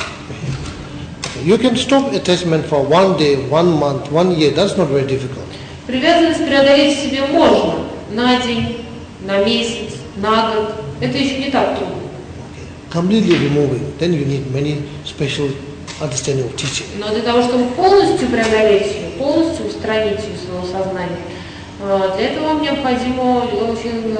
You can stop attachment for one day, one month, one year. That's not very difficult. Привязанность преодолеть себе можно на день, на месяц, на год. Это еще не так трудно. Okay. Completely removing, then you need many special understanding of teaching. Но для того, чтобы полностью преодолеть ее, полностью устранить ее из своего сознания, для этого вам необходимо очень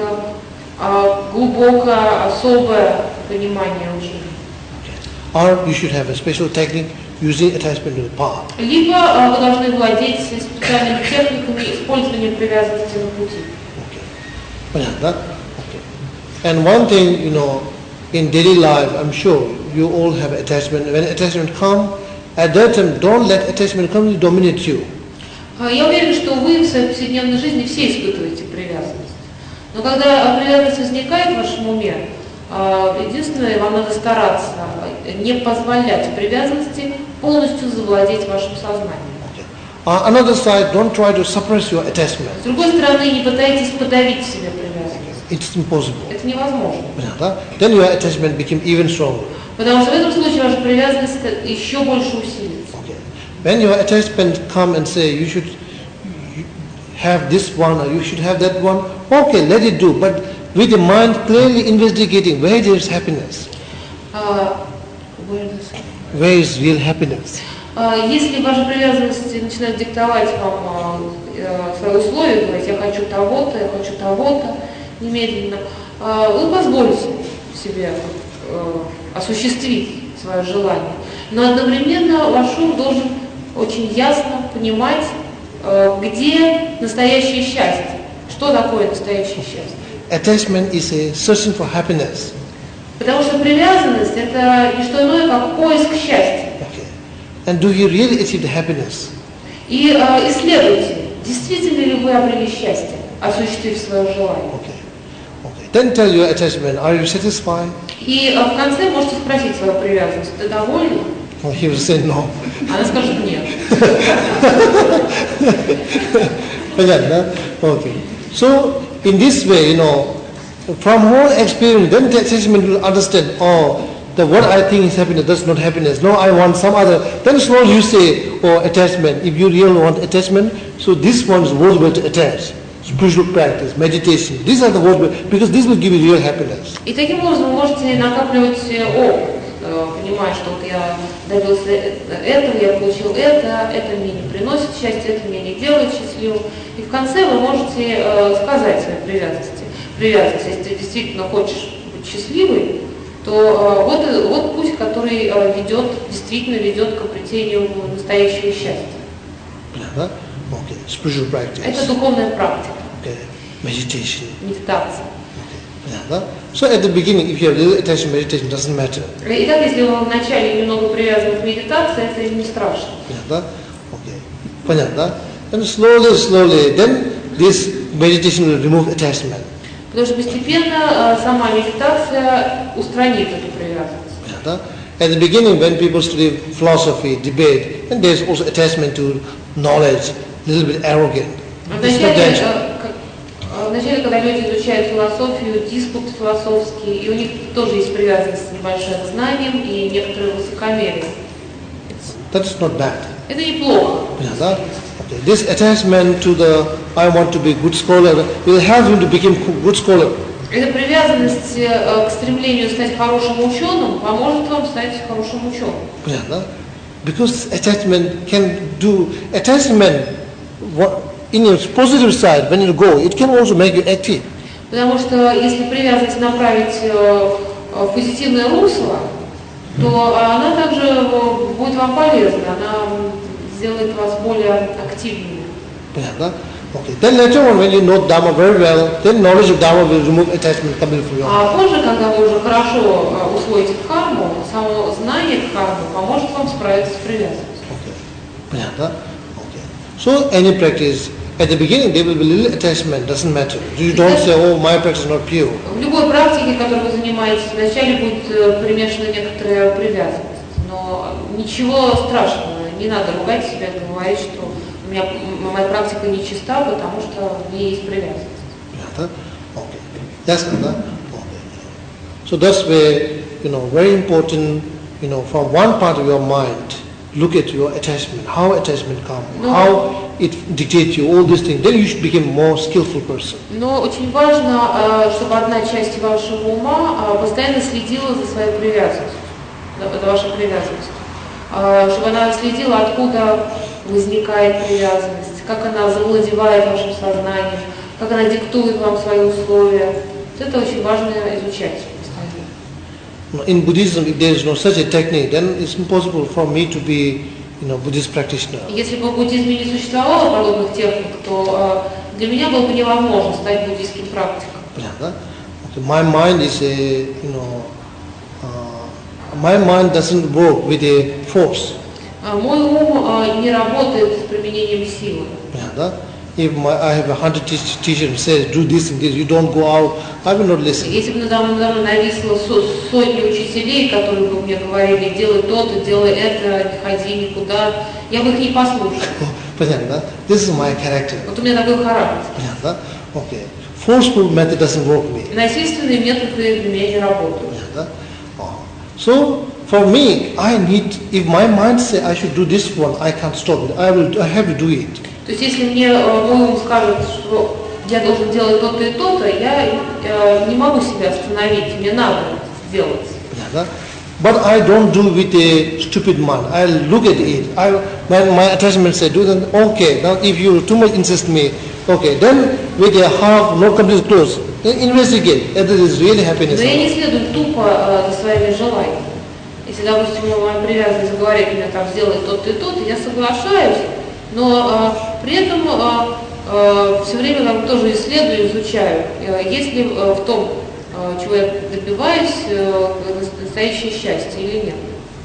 глубокое, особое понимание учения. Or you should have a special technique using attachment to the path. Либо вы должны владеть специальными техниками использования привязанности на пути. Okay. Понятно? Okay. And one thing, you know, in daily life, I'm sure you all have attachment. When attachment come, at that time, don't let attachment come to dominate you. Я уверен, что вы в своей повседневной жизни все испытываете привязанность. Но когда привязанность возникает в вашем уме, единственное, вам надо стараться не позволять привязанности полностью завладеть вашим сознанием. On another side, don't try to suppress your attachment. С другой стороны, не пытайтесь подавить в себе привязанность. It's impossible. Это невозможно. Then your attachment became even stronger. Потому что в этом случае ваша привязанность еще больше усилится. Okay. When your attachment come and say you should have this one or you should have that one, okay, let it do. But with the mind clearly investigating where there is happiness. Uh, where, is where is real happiness? Uh, если ваша привязанность начинает диктовать вам uh, свои условия, говорить, я хочу того-то, я хочу того-то, немедленно, uh, вы позволите себе uh, осуществить свое желание. Но одновременно ваш ум должен очень ясно понимать, uh, где настоящее счастье, что такое настоящее счастье. Attachment is a searching for happiness. Потому что привязанность – это не что иное, как поиск счастья. Okay. And do you really achieve the happiness? И э, исследуйте, действительно ли вы обрели счастье, осуществив свое желание. Okay. Okay. Then tell your attachment, are you satisfied? И э, в конце можете спросить свою привязанность, ты довольна? Well, he will say no. Она скажет нет. Понятно? Okay. So in this way, you know, from whole experience, then the attachment will understand, oh, that what I think is happiness, that's not happiness. No, I want some other. Then slowly you say, oh, attachment. If you really want attachment, so this one is worthwhile to attach. Spiritual practice, meditation. These are the worthwhile, because this will give you real happiness. И таким образом вы можете накапливать опыт, понимая, что вот я добился этого, я получил это, это мне не приносит счастья, это меня не делает счастливым. И в конце вы можете сказать своей привязанности. Привязанность, если ты действительно хочешь быть счастливой, то э, вот, вот путь, который э, ведет, действительно ведет к обретению настоящего счастья. Uh-huh. Okay. Spiritual practice. Это духовная практика. Okay. Meditation. Медитация. Okay. Uh-huh. So at the beginning, if you have little attention, meditation doesn't matter. Итак, если вы вначале немного привязаны к медитации, это не страшно. Uh-huh. Okay. Понятно? And slowly, slowly, then this meditation will remove attachment. Потому что постепенно сама медитация устранит эту привязанность. At the beginning, when people study philosophy, debate, and there's also attachment to knowledge, a little bit arrogant. Вначале, вначале, когда люди изучают философию, диспуты философские, и у них тоже есть привязанность небольшая к знаниям и некоторое высокомерие. That is not bad. Это неплохо. Okay. This attachment to the I want to be good scholar will help him to become good scholar. Эта привязанность к стремлению стать хорошим ученым поможет вам стать хорошим ученым. Понятно? Because attachment can do attachment in its positive side when you go, it can also make you active. Потому что если привязанность направить в позитивное русло, то она также будет вам полезна, она сделает вас более активными. Понятно? Okay. Then later on, when you know Dharma very well, then knowledge of Dharma will remove attachment coming from your heart. А позже, когда вы уже хорошо усвоите дхарму, само знание дхармы поможет вам справиться с привязанностью. Okay. Понятно? Okay. So any practice, at the beginning there will be little attachment, doesn't matter. You don't say, oh, my practice is not pure. В любой практике, которой вы занимаетесь, вначале будет примешана некоторая привязанность. Но ничего страшного, не надо ругать себя, говорить, что у меня моя практика нечиста, потому что в ней есть привязанность. Понятно? Okay. Ясно, да? Okay. So that's where, you know, very important, you know, from one part of your mind, look at your attachment, how attachment comes, no. how it dictates you, all these things. Then you should become a more skillful person. Но очень важно, чтобы одна часть вашего ума постоянно следила за своей привязанностью, за вашей привязанностью, чтобы она следила, откуда возникает привязанность, как она завладевает вашим сознанием, как она диктует вам свои условия. Это очень важно изучать. In Buddhism, if there is no such a technique, then it's impossible for me to be, you know, Buddhist practitioner. Если бы в буддизме не существовало подобных техник, то для меня было бы невозможно стать буддийским практиком. Понятно? Okay. My mind is a, you know, uh, my mind doesn't work with a force. Мой ум не работает с применением силы. Понятно? If my, I have a hundred teacher who says, do this and this, you don't go out, I will not listen. Если бы надо мной нависло сотни учителей, которые бы мне говорили, делай то-то, делай это, не ходи никуда, я бы их не послушал. Понятно? This is my character. Вот у меня такой характер. Понятно? Okay. Forceful method doesn't work for me. Насильственные методы для меня не работают. Понятно? So, for me, I need, if my mind says I should do this one, I can't stop it. I will, I have to do it. То есть, если мне мой ум скажет, что я должен делать то-то и то-то, я э, не могу себя остановить, мне надо сделать. Понятно? But I don't do with a stupid mind. I look at it. I, when my attachment says, do that, okay, now if you too much insist me, okay, then with a half, not completely close, then investigate whether it is really happiness. Но я не следую тупо э, за своими желаниями. Если, допустим, моя привязанность говорит мне там сделать то-то и то-то, я соглашаюсь, но э, при этом э, э, все время там тоже исследую, изучаю, э, есть ли э, в том, э, чего я добиваюсь, э, настоящее счастье или нет.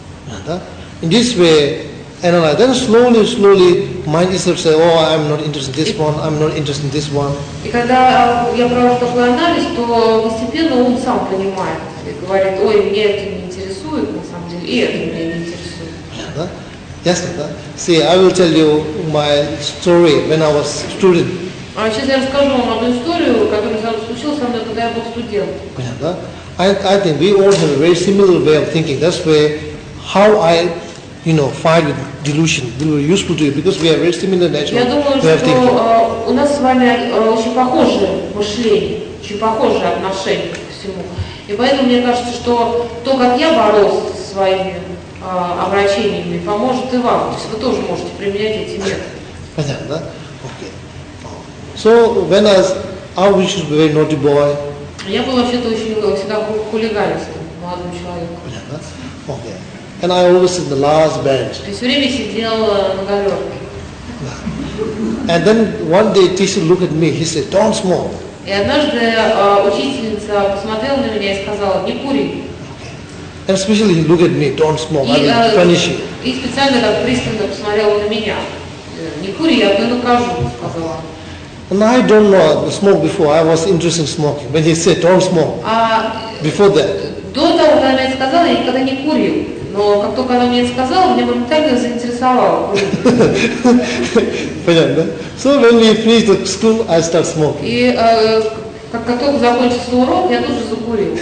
In this way, analyze. Then slowly, slowly, mind itself say, oh, I'm not interested in this one, I'm not interested in this one. И когда я провожу такой анализ, то постепенно ум сам понимает и говорит, ой, мне это не интересует, на самом деле, и это меня не интересует. Yeah, yes, see, I will tell you my story when I was student. А сейчас я расскажу вам одну историю, которая случилась со мной, когда я был студентом. Yeah, I, I think we all have a very similar way of thinking. That's why how I, you know, fight with delusion will be useful to you because we have very similar nature. Я думаю, что у нас с вами очень похожее мышление, очень похожее отношение ко всему. И поэтому мне кажется, что то, как я боролся со своими э, обращениями, поможет и вам. То есть вы тоже можете применять эти методы. Понятно, да? Okay. So when I was, I was a very naughty boy. Я был вообще-то очень всегда хулиганистым молодым человеком. Понятно? Okay. And I always sit in the last bench. То есть все время сидел на галерке. And then one day teacher looked at me. He said, "Don't smoke." И однажды э, учительница посмотрела на меня и сказала, не кури. And especially he looked at me, don't smoke, I will punish you. И специально так пристально посмотрела на меня. Не кури, я тебя накажу, сказала. And I don't know the smoke before. I was interested in smoking. When he said, don't smoke. А before that. До того, когда она мне сказала, я никогда не курил. Но как только она мне это сказала, меня моментально заинтересовало. Понятно? So when we finish the school, I start smoking. И э, как, как только закончился урок, я тут же закурил.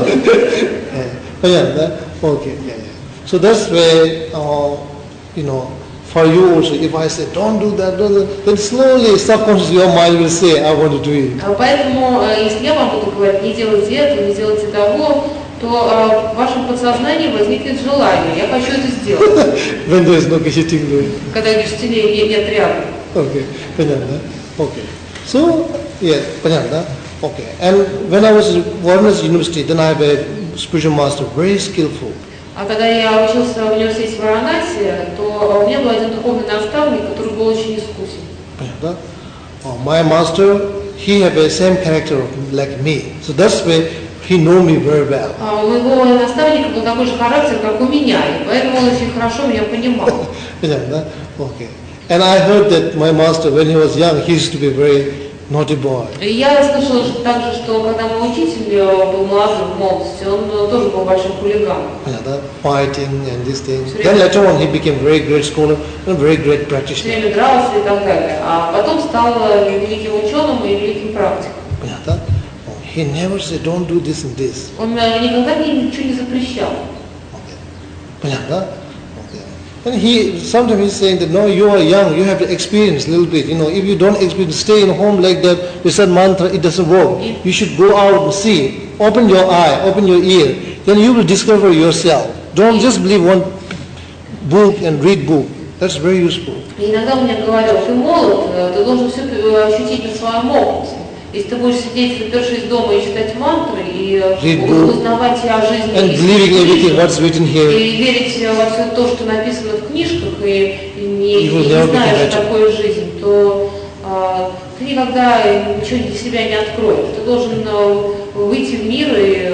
Понятно? Okay. Yeah, yeah. So that's where, uh, you know, for you also, if I say don't do that, don't do that, then slowly, subconsciously, your mind will say, I want to do it. Поэтому, если я вам буду говорить, не делайте этого, не делайте того, то в вашем подсознании возникнет желание. Я хочу это сделать. When there is no gadgeting. Когда учителей нет рядом. Okay, понятно. Okay. So Yes, понятно. Okay. And when I was at Warner's University, then I have a spiritual master, very skillful. А когда я учился в университете в Варанаси, то у меня был один духовный наставник, который был очень искусен. Понятно? Oh, my master, he had the same character like me. So that's why he knew me very well. А у моего наставника был такой же характер, как у меня, и поэтому он очень хорошо меня понимал. Понятно? Okay. And I heard that my master, when he was young, he used to be a very naughty boy. И я слышала также, что когда мой учитель был молодым, в молодости, он тоже был большим хулиганом. Понятно? Fighting and these things. Then later on, he became a very great scholar and a very great Все practitioner. время дрался и так далее. А потом стал великим ученым и великим практиком. Понятно? Oh, he never said, don't do this and this. Он никогда мне ничего не запрещал. Okay. Понятно? Okay. And he, sometimes he's saying that, no, you are young, you have to experience a little bit. You know, if you don't experience, stay in home like that, recite mantra, it doesn't work. You should go out and see. Open your eye, open your ear. Then you will discover yourself. Don't just believe one book and read book. That's very useful. И иногда он мне говорил, ты молод, ты должен все ощутить на своем опыте. Если ты будешь сидеть, запершись дома и читать мантры, и узнавать о жизни, and believing everything what's written here, и верить во все то, что написано в книжках, и, и не, You will и не never знаешь, become что такое жизнь, то а, ты никогда ничего для себя не откроешь. Ты должен а, выйти в мир и,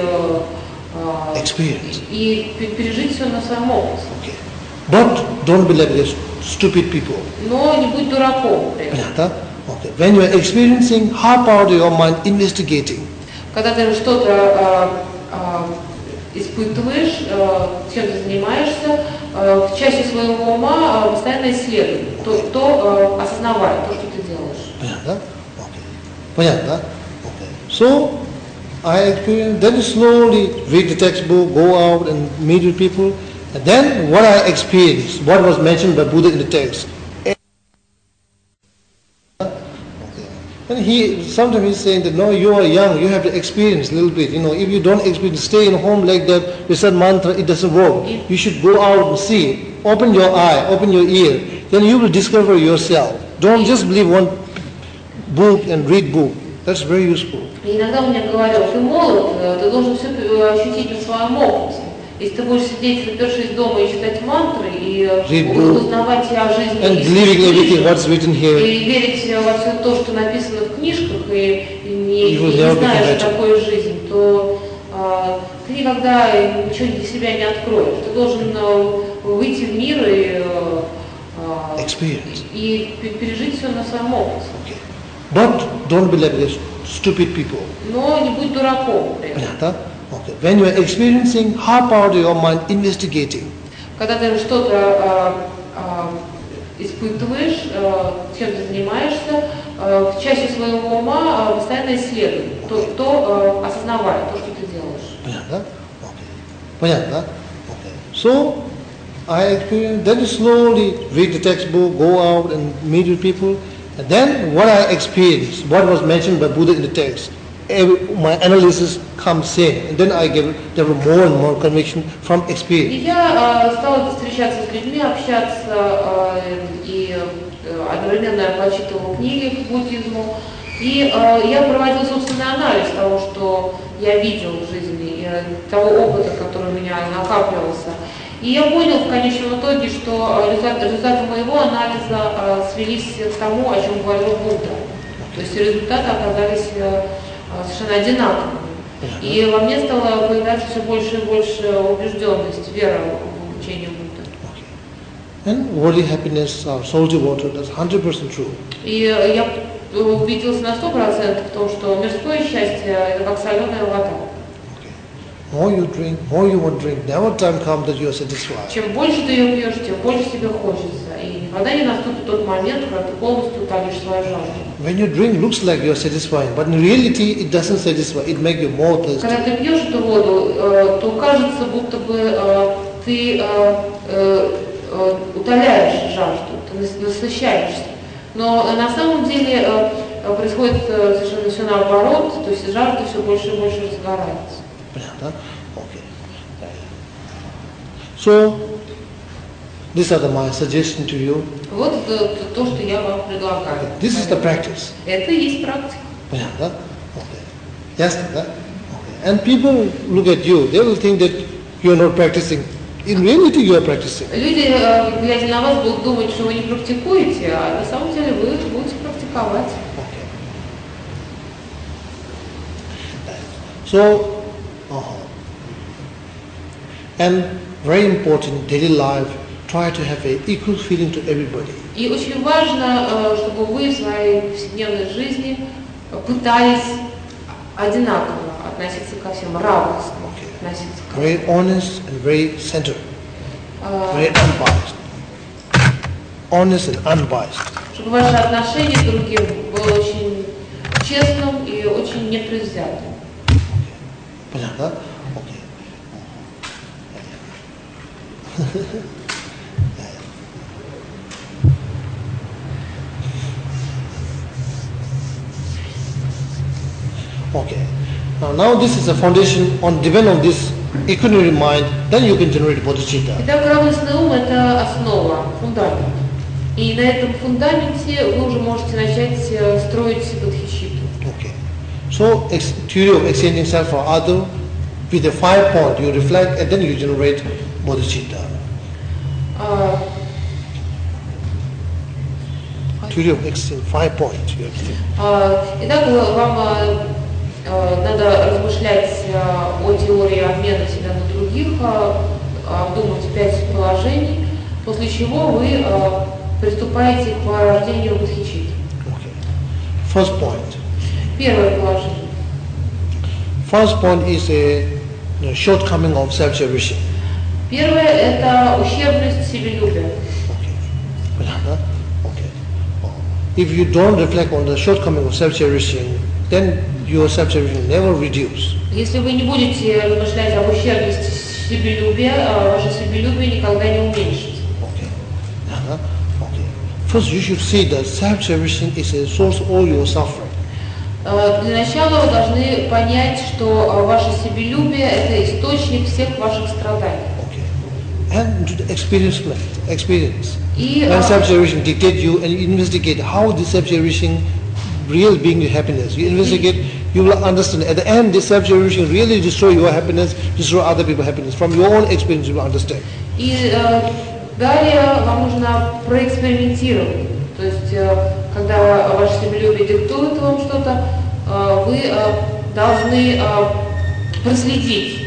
а, experience. и, и пережить все на своем опыте. Okay. But don't be like this stupid people. Но не будь дураком при этом. Понятно? Okay. When you are experiencing, hop out of your mind, investigating. Когда ты что-то а, а, испытываешь, а, чем ты занимаешься, а, в части своего ума а, постоянно исследуй, то, то а, осознавай то, что ты делаешь. Понятно? Okay. Понятно? Okay. So, I experienced, then slowly read the textbook, go out and meet with people, and then what I experienced, what was mentioned by Buddha in the text. And he, sometimes he's saying that, no, you are young, you have to experience a little bit. You know, if you don't experience, stay in home like that, recite mantra, it doesn't work. You should go out and see. Open your eye, open your ear. Then you will discover yourself. Don't just believe one book and read book. That's very useful. И иногда он мне говорил, ты молод, ты должен все ощутить на своем опыте. Если ты будешь сидеть, запершись дома и читать мантры, и узнавать о жизни, and believing everything what's written here, и верить во все то, что написано в книжках, и, и не, и не never знаешь, что такое жизнь, то а, ты никогда ничего для себя не откроешь. Ты должен а, выйти в мир и, а, и, и пережить все на своем опыте. Okay. But don't be like this stupid people. Но не будь дураком при этом. Okay. When you are experiencing, hop out of your mind, investigating. Когда ты что-то а, а, испытываешь, а, чем ты занимаешься, а, в части своего ума а, постоянно исследуй, то, то а, осознавай то, что ты делаешь. Понятно? Okay. Понятно? Okay. So, I experienced, then slowly read the textbook, go out and meet with people, and then what I experienced, what was mentioned by Buddha in the text, every, my analysis comes in, and then I get develop more and more conviction from experience. И я э, стала встречаться с людьми, общаться э, и э, одновременно я прочитывала книги по буддизму, и э, я проводила собственный анализ того, что я видела в жизни, и, того опыта, который у меня накапливался. И я понял в конечном итоге, что результаты, результаты моего анализа э, свелись к тому, о чем говорил Будда. То есть результаты оказались э, совершенно одинаковыми. И во мне стала появляться все больше и больше убежденность, вера в учение Будды. And worldly happiness, uh, salty water, that's one hundred percent true. И я убедился на сто процентов в том, что мирское счастье это как соленая вода. More you drink, more you want to drink. Never time comes that you are satisfied. Чем больше ты ее пьешь, тем больше тебе хочется. И никогда не наступит тот момент, когда ты полностью утолишь свою жажду. When you drink, looks like you are satisfying, but in reality, it doesn't satisfy. It makes you more thirsty. Когда ты пьешь эту воду, то кажется, будто бы ты утоляешь жажду, ты насыщаешься. Но на самом деле происходит совершенно все наоборот, то есть жажда все больше и больше разгорается. Okay. So, these are the, my suggestion to you. Вот это то, что я вам предлагаю. This is the practice. Это и есть практика. Понятно? Okay. Ясно, да? Okay. And people look at you, they will think that you are not practicing. In reality you are practicing. Люди, э, глядя на вас, будут думать, что вы не практикуете, а на самом деле вы будете практиковать. Okay. So, uh-huh. And very important, daily life, try to have an equal feeling to everybody. И очень важно, э, чтобы вы в своей повседневной жизни пытались одинаково относиться ко всем, равностно Okay. относиться ко всем. Very honest and very centered. Э, Very unbiased. Honest and unbiased. Чтобы ваше отношение к другим было очень честным и очень непредвзятым. Понятно? Okay. Okay. Now, now this is a foundation. On depend on this equanimity mind, then you can generate bodhicitta. Итак, равностный ум – это основа, фундамент. И на этом фундаменте вы уже можете начать э, строить бодхичитту. Okay. So, ex- theory of exchanging self for other, with a five point, you reflect and then you generate bodhicitta. А, Theory of exchange, five point. You have to. а, Итак, э, вам э, э, надо размышлять э, о теории обмена себя на других, э, обдумать пять положений, после чего вы э, приступаете к порождению бодхичитты. Okay. First point. Первое положение. First point is a you know, shortcoming of self-cherishing. Первое – это ущербность себелюбия. Okay. Понятно? Okay. Oh. If you don't reflect on the shortcoming of self-cherishing, then your self-cherishing never reduce. Если вы не будете размышлять об ущербности себелюбия, э, ваше себелюбие никогда не уменьшится. Okay. Uh-huh. Okay. First, you should see that self-cherishing is a source of all your suffering. Э, Для начала вы должны понять, что э, ваше себелюбие – это источник всех ваших страданий. Okay. And to the experience, experience. И When э, self-cherishing dictate you and you investigate how the self-cherishing real being your happiness. You investigate, you will understand. At the end, the self-cherishing really destroy your happiness, destroy other people's happiness. From your own experience, you will understand. И э, далее вам нужно проэкспериментировать. То есть, э, когда ваше себелюбие диктует вам что-то, э, вы э, должны э, проследить,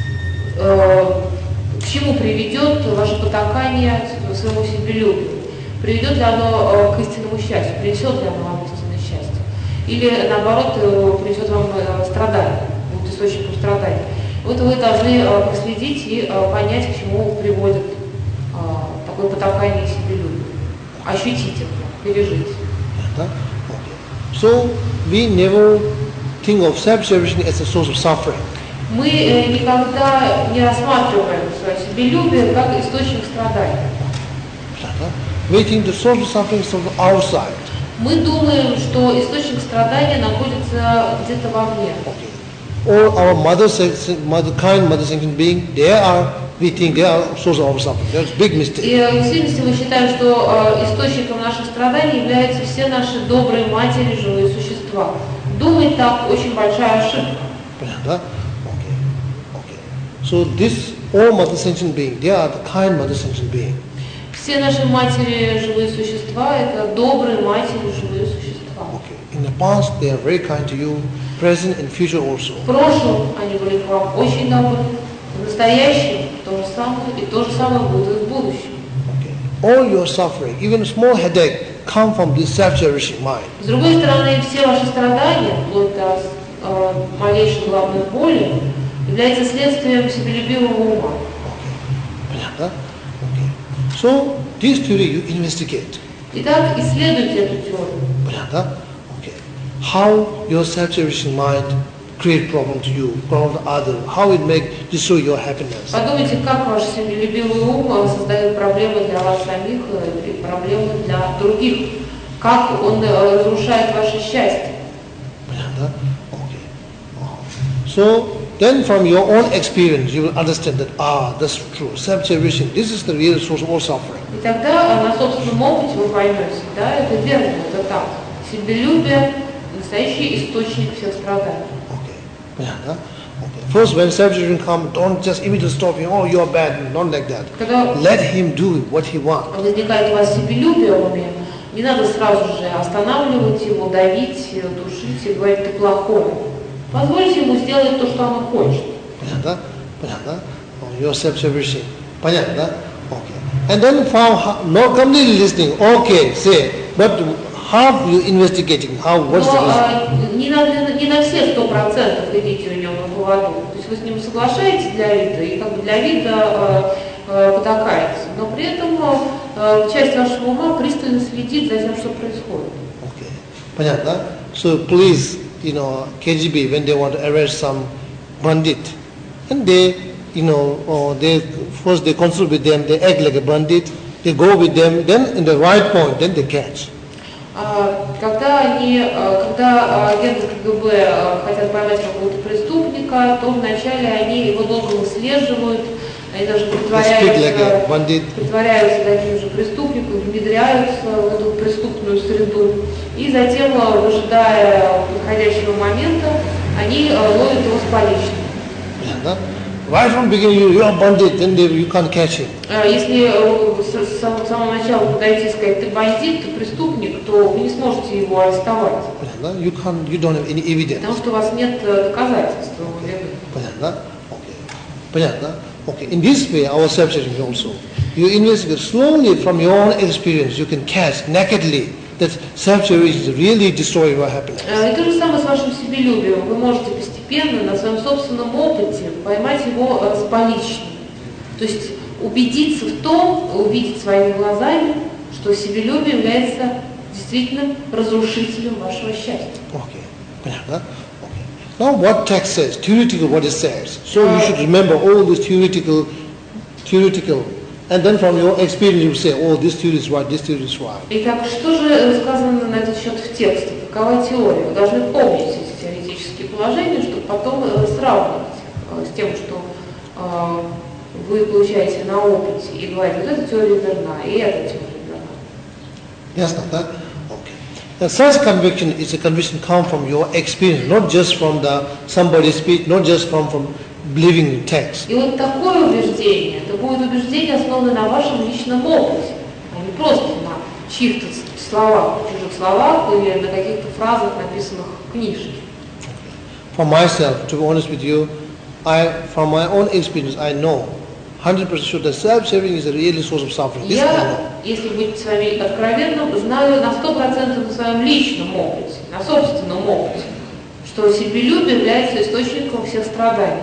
э, к чему приведет ваше потакание своему себелюбию. Приведет ли оно э, к истинному счастью, принесет ли оно вам истинное счастье. Или, наоборот, э, принесет вам э, страдания, будет источником страданий. Вот вы должны э, проследить и э, понять, к чему приводит э, такое потакание себелюбию. Ощутить это, пережить. Uh-huh. Okay. So we never think of self-cherishing as a source of suffering. Мы э, никогда не рассматриваем свое себелюбие как источник страданий. Uh-huh. We think the source of suffering is from outside. Мы думаем, что источник страдания находится где-то вовне. Okay. All our mother, mother, kind mother sentient being, they are, we think they are source of our suffering. That's a big mistake. И в действительности мы считаем, что э, источником наших страданий являются все наши добрые матери, живые существа. Думать так очень большая ошибка. Uh-huh. Okay. Okay. So this all mother sentient being, they are the kind mother sentient being. Все наши матери, живые существа, это добрые матери, живые существа. Okay. In the past, they are very kind to you, present and future also. В прошлом они были к вам очень добры, в настоящем то же самое, и то же самое будет и в будущем. Okay. All your suffering, even a small headache, come from this self-cherishing mind. С другой стороны, все ваши страдания, вплоть до э, малейшей головной боли, являются следствием себелюбивого ума. Okay. Понятно? Okay. So this theory you investigate. Итак, исследуйте эту теорию. Понятно? Okay. How your self-cherishing mind create problem to you, problem to other, how it make destroy your happiness. Подумайте, как ваш себелюбивый ум создает проблемы для вас самих и проблемы для других. Как он разрушает ваше счастье. Понятно? Okay. Uh-huh. So then from your own experience you will understand that ah, that's true. Self-cherishing, this is the real source of all suffering. И тогда на собственном опыте вы поймете, да, это верно, это так. Себелюбие настоящий источник всех страданий. Okay. Понятно? Okay. First, when self-judgment comes, don't just immediately stop him. Oh, you're bad. Not like that. Когда Let him do what he wants. возникает у вас себелюбие в уме, не надо сразу же останавливать его, давить, душить и говорить ты плохой. Позвольте ему сделать то, что он хочет. Понятно? Понятно? Oh, you're self-sufficient. Понятно? Okay. And then from not completely listening, okay, say, but how you investigating? How, what's the Но reason? а, не, на, не на все сто процентов идите у него на поводу. То есть вы с ним соглашаетесь для вида и как бы для вида а, а, потакаете. Но при этом а, часть вашего ума пристально следит за тем, что происходит. Okay. Понятно? So please, you know, K G B, when they want to arrest some bandit, and they, you know, uh, they first they consult with them, they act like a bandit, they go with them, then in the right point, then they catch. Когда они, когда агенты КГБ хотят поймать какого-то преступника, то вначале они его долго выслеживают, они даже притворяются, like притворяются таким же преступником, внедряются в эту преступную среду, и затем, выжидая подходящего момента, они ловят его с поличным. Yeah, right from beginning, you, you are bandit, then they, you can't catch him. Если с самого начала подойти и сказать, ты бандит, ты преступник, то вы не сможете его арестовать. Yeah, you can't, you don't have any evidence. Потому что у вас нет доказательств его вины. Понятно? Okay. Понятно? Okay. In this way, our self-judgment also. You investigate slowly from your own experience. You can catch nakedly that self-judgment is really destroying your happiness. И то же самое с вашим себелюбием. Вы можете постепенно на своем собственном опыте поймать его с поличным. То есть убедиться в том, увидеть своими глазами, что себелюбие является действительно разрушителем вашего счастья. Okay. Понятно? Okay. Now what text says, theoretical what it says. So you should remember all this theoretical, theoretical, and then from your experience you say, oh, this theory is right, this theory is right. Итак, что же сказано на этот счет в тексте? Какова теория? Вы должны помнить эти теоретические положения, чтобы потом сравнивать с тем, что вы получаете на опыте, и говорить, вот эта теория верна, и эта теория верна. Ясно, да? Okay. Now, such conviction is a conviction come from your experience, not just from the somebody's speech, not just from from believing in text. И вот такое убеждение, это будет убеждение, основанное на вашем личном опыте, а не просто на чьих-то словах, чужих словах или на каких-то фразах, написанных в книжке. For myself, to be honest with you, I, from my own experience, I know one hundred percent sure that self-serving is a real source of suffering. This I Я, know. если быть с вами откровенным, знаю на сто процентов на своем личном опыте, на собственном опыте, что себелюбие является источником всех страданий.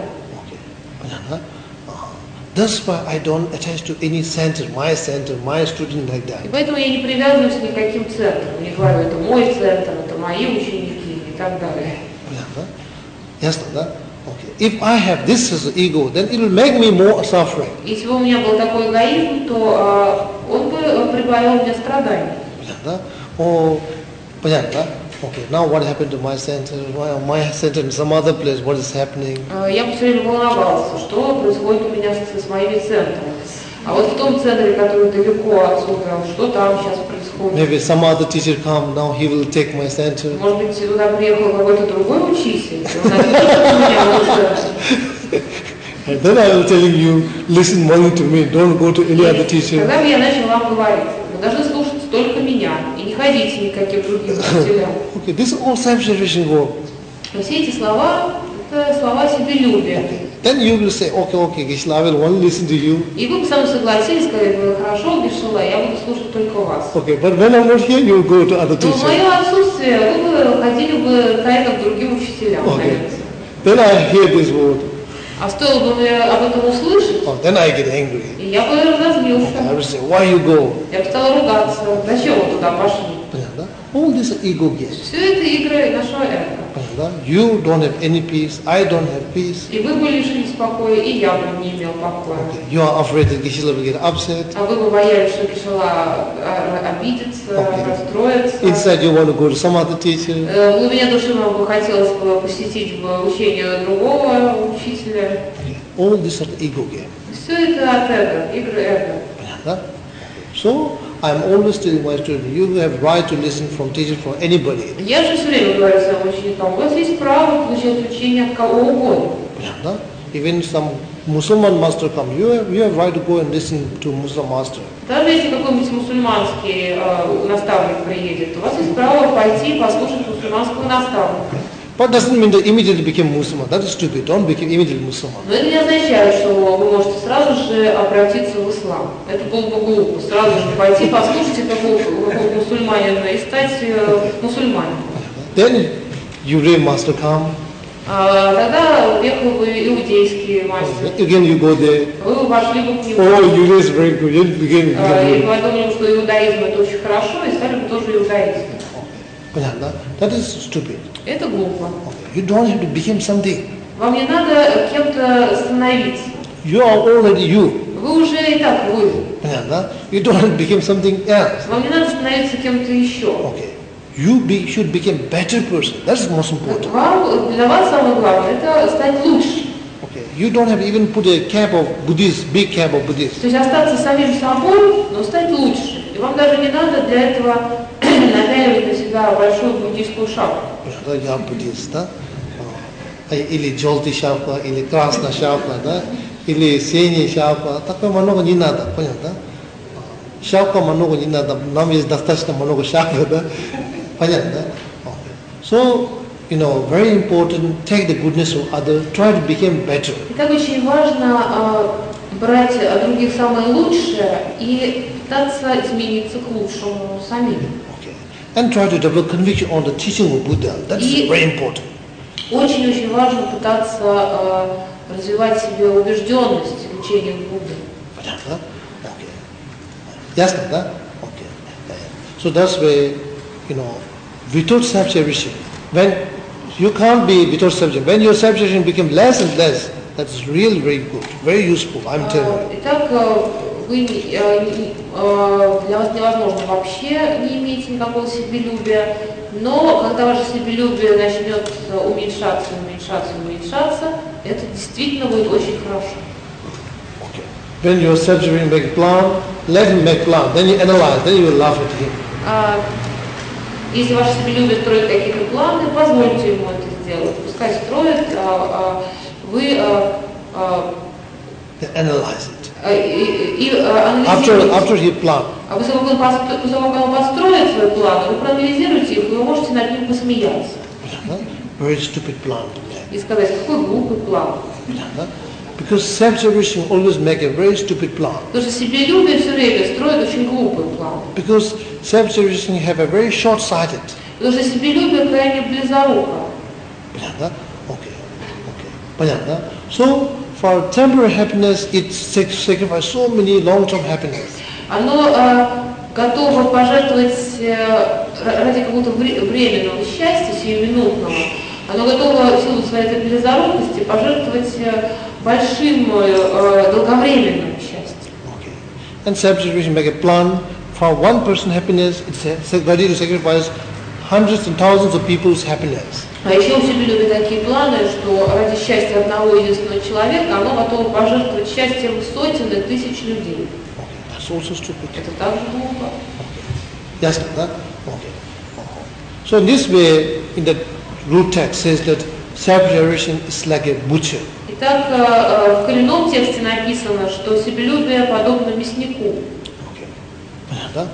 Okay. Uh-huh. That's why I don't attach to any center, my center, my student like that. И поэтому я не привязываюсь ни к каким центрам, не говорю, это мой центр, это мои ученики и так далее. Понятно? Ясно, да? Okay. If I have this as an ego, then it will make me more suffering. Если бы у меня был такой эгоизм, то uh, он бы прибавил мне страданий. Понятно? Oh, понятно? Okay. Now what happened to my center? My, my center in some other place? What is happening? Uh, я бы все время волновался, что происходит у меня с, с моими центрами. А вот в том центре, который далеко отсюда, что там сейчас происходит? Maybe some other teacher come, now he will take my center. Может быть, туда приехал какой-то другой учитель, и он ответит у меня в центр. And then I will telling you, listen only to me, don't go to any other teacher. Тогда бы я начал вам говорить, вы должны слушать только меня, и не ходите никаким другим учителям. Okay, this is all self-servition work. Но все эти слова, это слова себелюбия. Then you will say, okay, okay, Geshe-la, I will only listen to you. И вы бы со мной согласились, сказали бы, хорошо, Geshe-la, я буду слушать только вас. Okay, but when I'm not here, you will go to other Но в teacher. мое отсутствие вы бы ходили бы, наверное, к другим учителям. Okay. Then I hear this word. А стоило бы мне об этом услышать, Oh, then I get angry. и я бы разозлился. I will say, why you go? Я бы стала ругаться, зачем вы туда пошли? Понятно? All these are ego games. Все это игры нашего эго. Понятно? You don't have any peace, I don't have peace. И вы бы лишились покоя, и я бы не имел покоя. You are afraid that Geshe-la will get upset. А вы бы боялись, что Geshe-la обидится, Okay. расстроится. Inside you want to go to some other teacher. В глубине души вам бы хотелось бы посетить бы учение другого учителя. All these are ego games. Все это от эго, игры эго. Понятно? So, I'm always telling my students, you have right to listen from teacher, from anybody. Я же все время говорю своим ученикам, у вас есть право получать учение от кого угодно. Понятно? Even some Muslim master come, you have, you have right to go and listen to Muslim master. Даже если какой-нибудь мусульманский э, наставник приедет, у вас есть право пойти послушать мусульманского наставника. But doesn't mean that immediately become Muslim. That is stupid. Don't become immediately Muslim. Но это не означает, что вы можете сразу же обратиться в ислам. Это было бы глупо. Сразу же пойти послушать какого мусульманина и стать э, мусульманином. Then Yure master come. А, тогда уехал бы иудейский мастер. Again you go there. Вы вошли бы к нему. Oh, Yure is very good. You begin. А, и подумали, что иудаизм это очень хорошо, и стали бы тоже иудаистами. Понятно? That is stupid. Это глупо. Okay. You don't have to become something. Вам не надо кем-то становиться. You are already you. Вы уже и так вы. Понятно? You don't have to become something else. Вам не надо становиться кем-то еще. Okay. You be, should become better person. That's most important. Вам, для вас самое главное это стать лучше. Okay. You don't have to even put a cap of Buddhist, big cap of Buddhist. То есть остаться самим собой, но стать лучше. И вам даже не надо для этого напяливать на себя большую буддийскую шапку. Я буддист, да? Или желтый шапка, или красная шапка, да? Или синяя шапка. Такое много не надо, понятно? Шапка много не надо, нам есть достаточно много шапок, да? Понятно, да? Okay. So, you know, very important, take the goodness of others, try to become better. Итак, очень важно э, брать от других самое лучшее и пытаться измениться к лучшему самим. Okay. And try to develop conviction on the teaching of Buddha. That's И very important. очень-очень важно пытаться э, развивать в себе убежденность в учении Будды. Понятно? Okay. Ясно, да? Okay. So that's why, you know, without self-cherishing, when you can't be without self-cherishing, when your self-cherishing becomes less and less, that's really very good, very useful, I'm telling you. Итак, вы, для вас невозможно вообще не иметь никакого себелюбия, но когда ваше себелюбие начнет уменьшаться, уменьшаться, уменьшаться, это действительно будет очень хорошо. Okay. When your self-cherishing make a plan, let him make plan, then you analyze, then you will laugh at him. Если ваше себелюбие строит какие-то планы, позвольте ему это сделать. Пускай строит, а, а, вы а, а, analyze it. И, и after, after he plan. А после того, как он построит свои планы, вы проанализируете их, и вы можете над ним посмеяться. Very stupid plan. И сказать, какой глупый план. Because self-cherishing always make a very stupid plan. Потому что себелюбие все время строит очень глупый план. Because self-cherishing have a very short-sighted. Потому что себелюбие крайне близоруко. Понятно? Okay. Okay. Понятно? So, for temporary happiness, it sacrifices so many long-term happiness. Оно э, готово пожертвовать э, ради какого-то временного счастья, сиюминутного. Оно готово в силу своей близорукости пожертвовать э, большим э, долговременным счастьем. Okay. And self-cherishing make a plan for one person's happiness, it's ready to sacrifice hundreds and thousands of people's happiness. А еще у себелюбия такие планы, что ради счастья одного единственного человека оно готово пожертвовать счастьем сотен и тысяч людей. Okay. That's also stupid. Это также глупо. Okay. Yes, that? Okay. Uh-huh. So in this way, in the root text says that self-cherishing is like a butcher. Итак, в коренном тексте написано, что себелюбие подобно мяснику. Okay. Okay.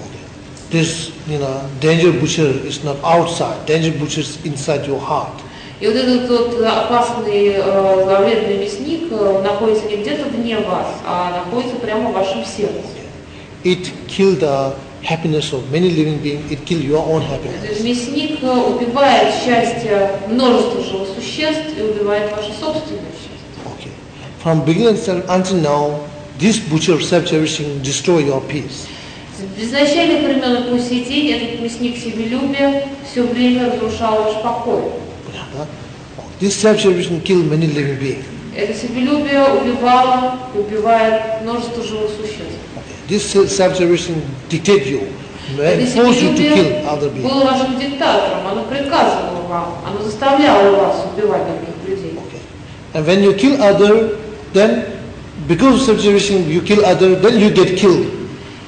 This, you know, danger butcher is not outside. Danger butcher is inside your heart. И вот этот вот опасный, зловредный мясник находится не где-то вне вас, а находится прямо в вашем сердце. It killed the happiness of many living beings. It killed your own happiness. Этот мясник убивает счастье множества живых существ и убивает ваше собственное счастье. Okay. From beginning until now, this butcher self-cherishing destroy your peace. С изначальных времен и по сей день этот мясник себелюбия все время разрушал ваш покой. This self-cherishing killed many living beings. Это себелюбие убивало и убивает множество живых существ. This self-cherishing dictate you, Это force you to kill себелюбие other beings. было вашим диктатором, оно приказывало вам, оно заставляло вас убивать других людей. Okay. And when you kill other, then because of self-cherishing you kill other, then you get killed.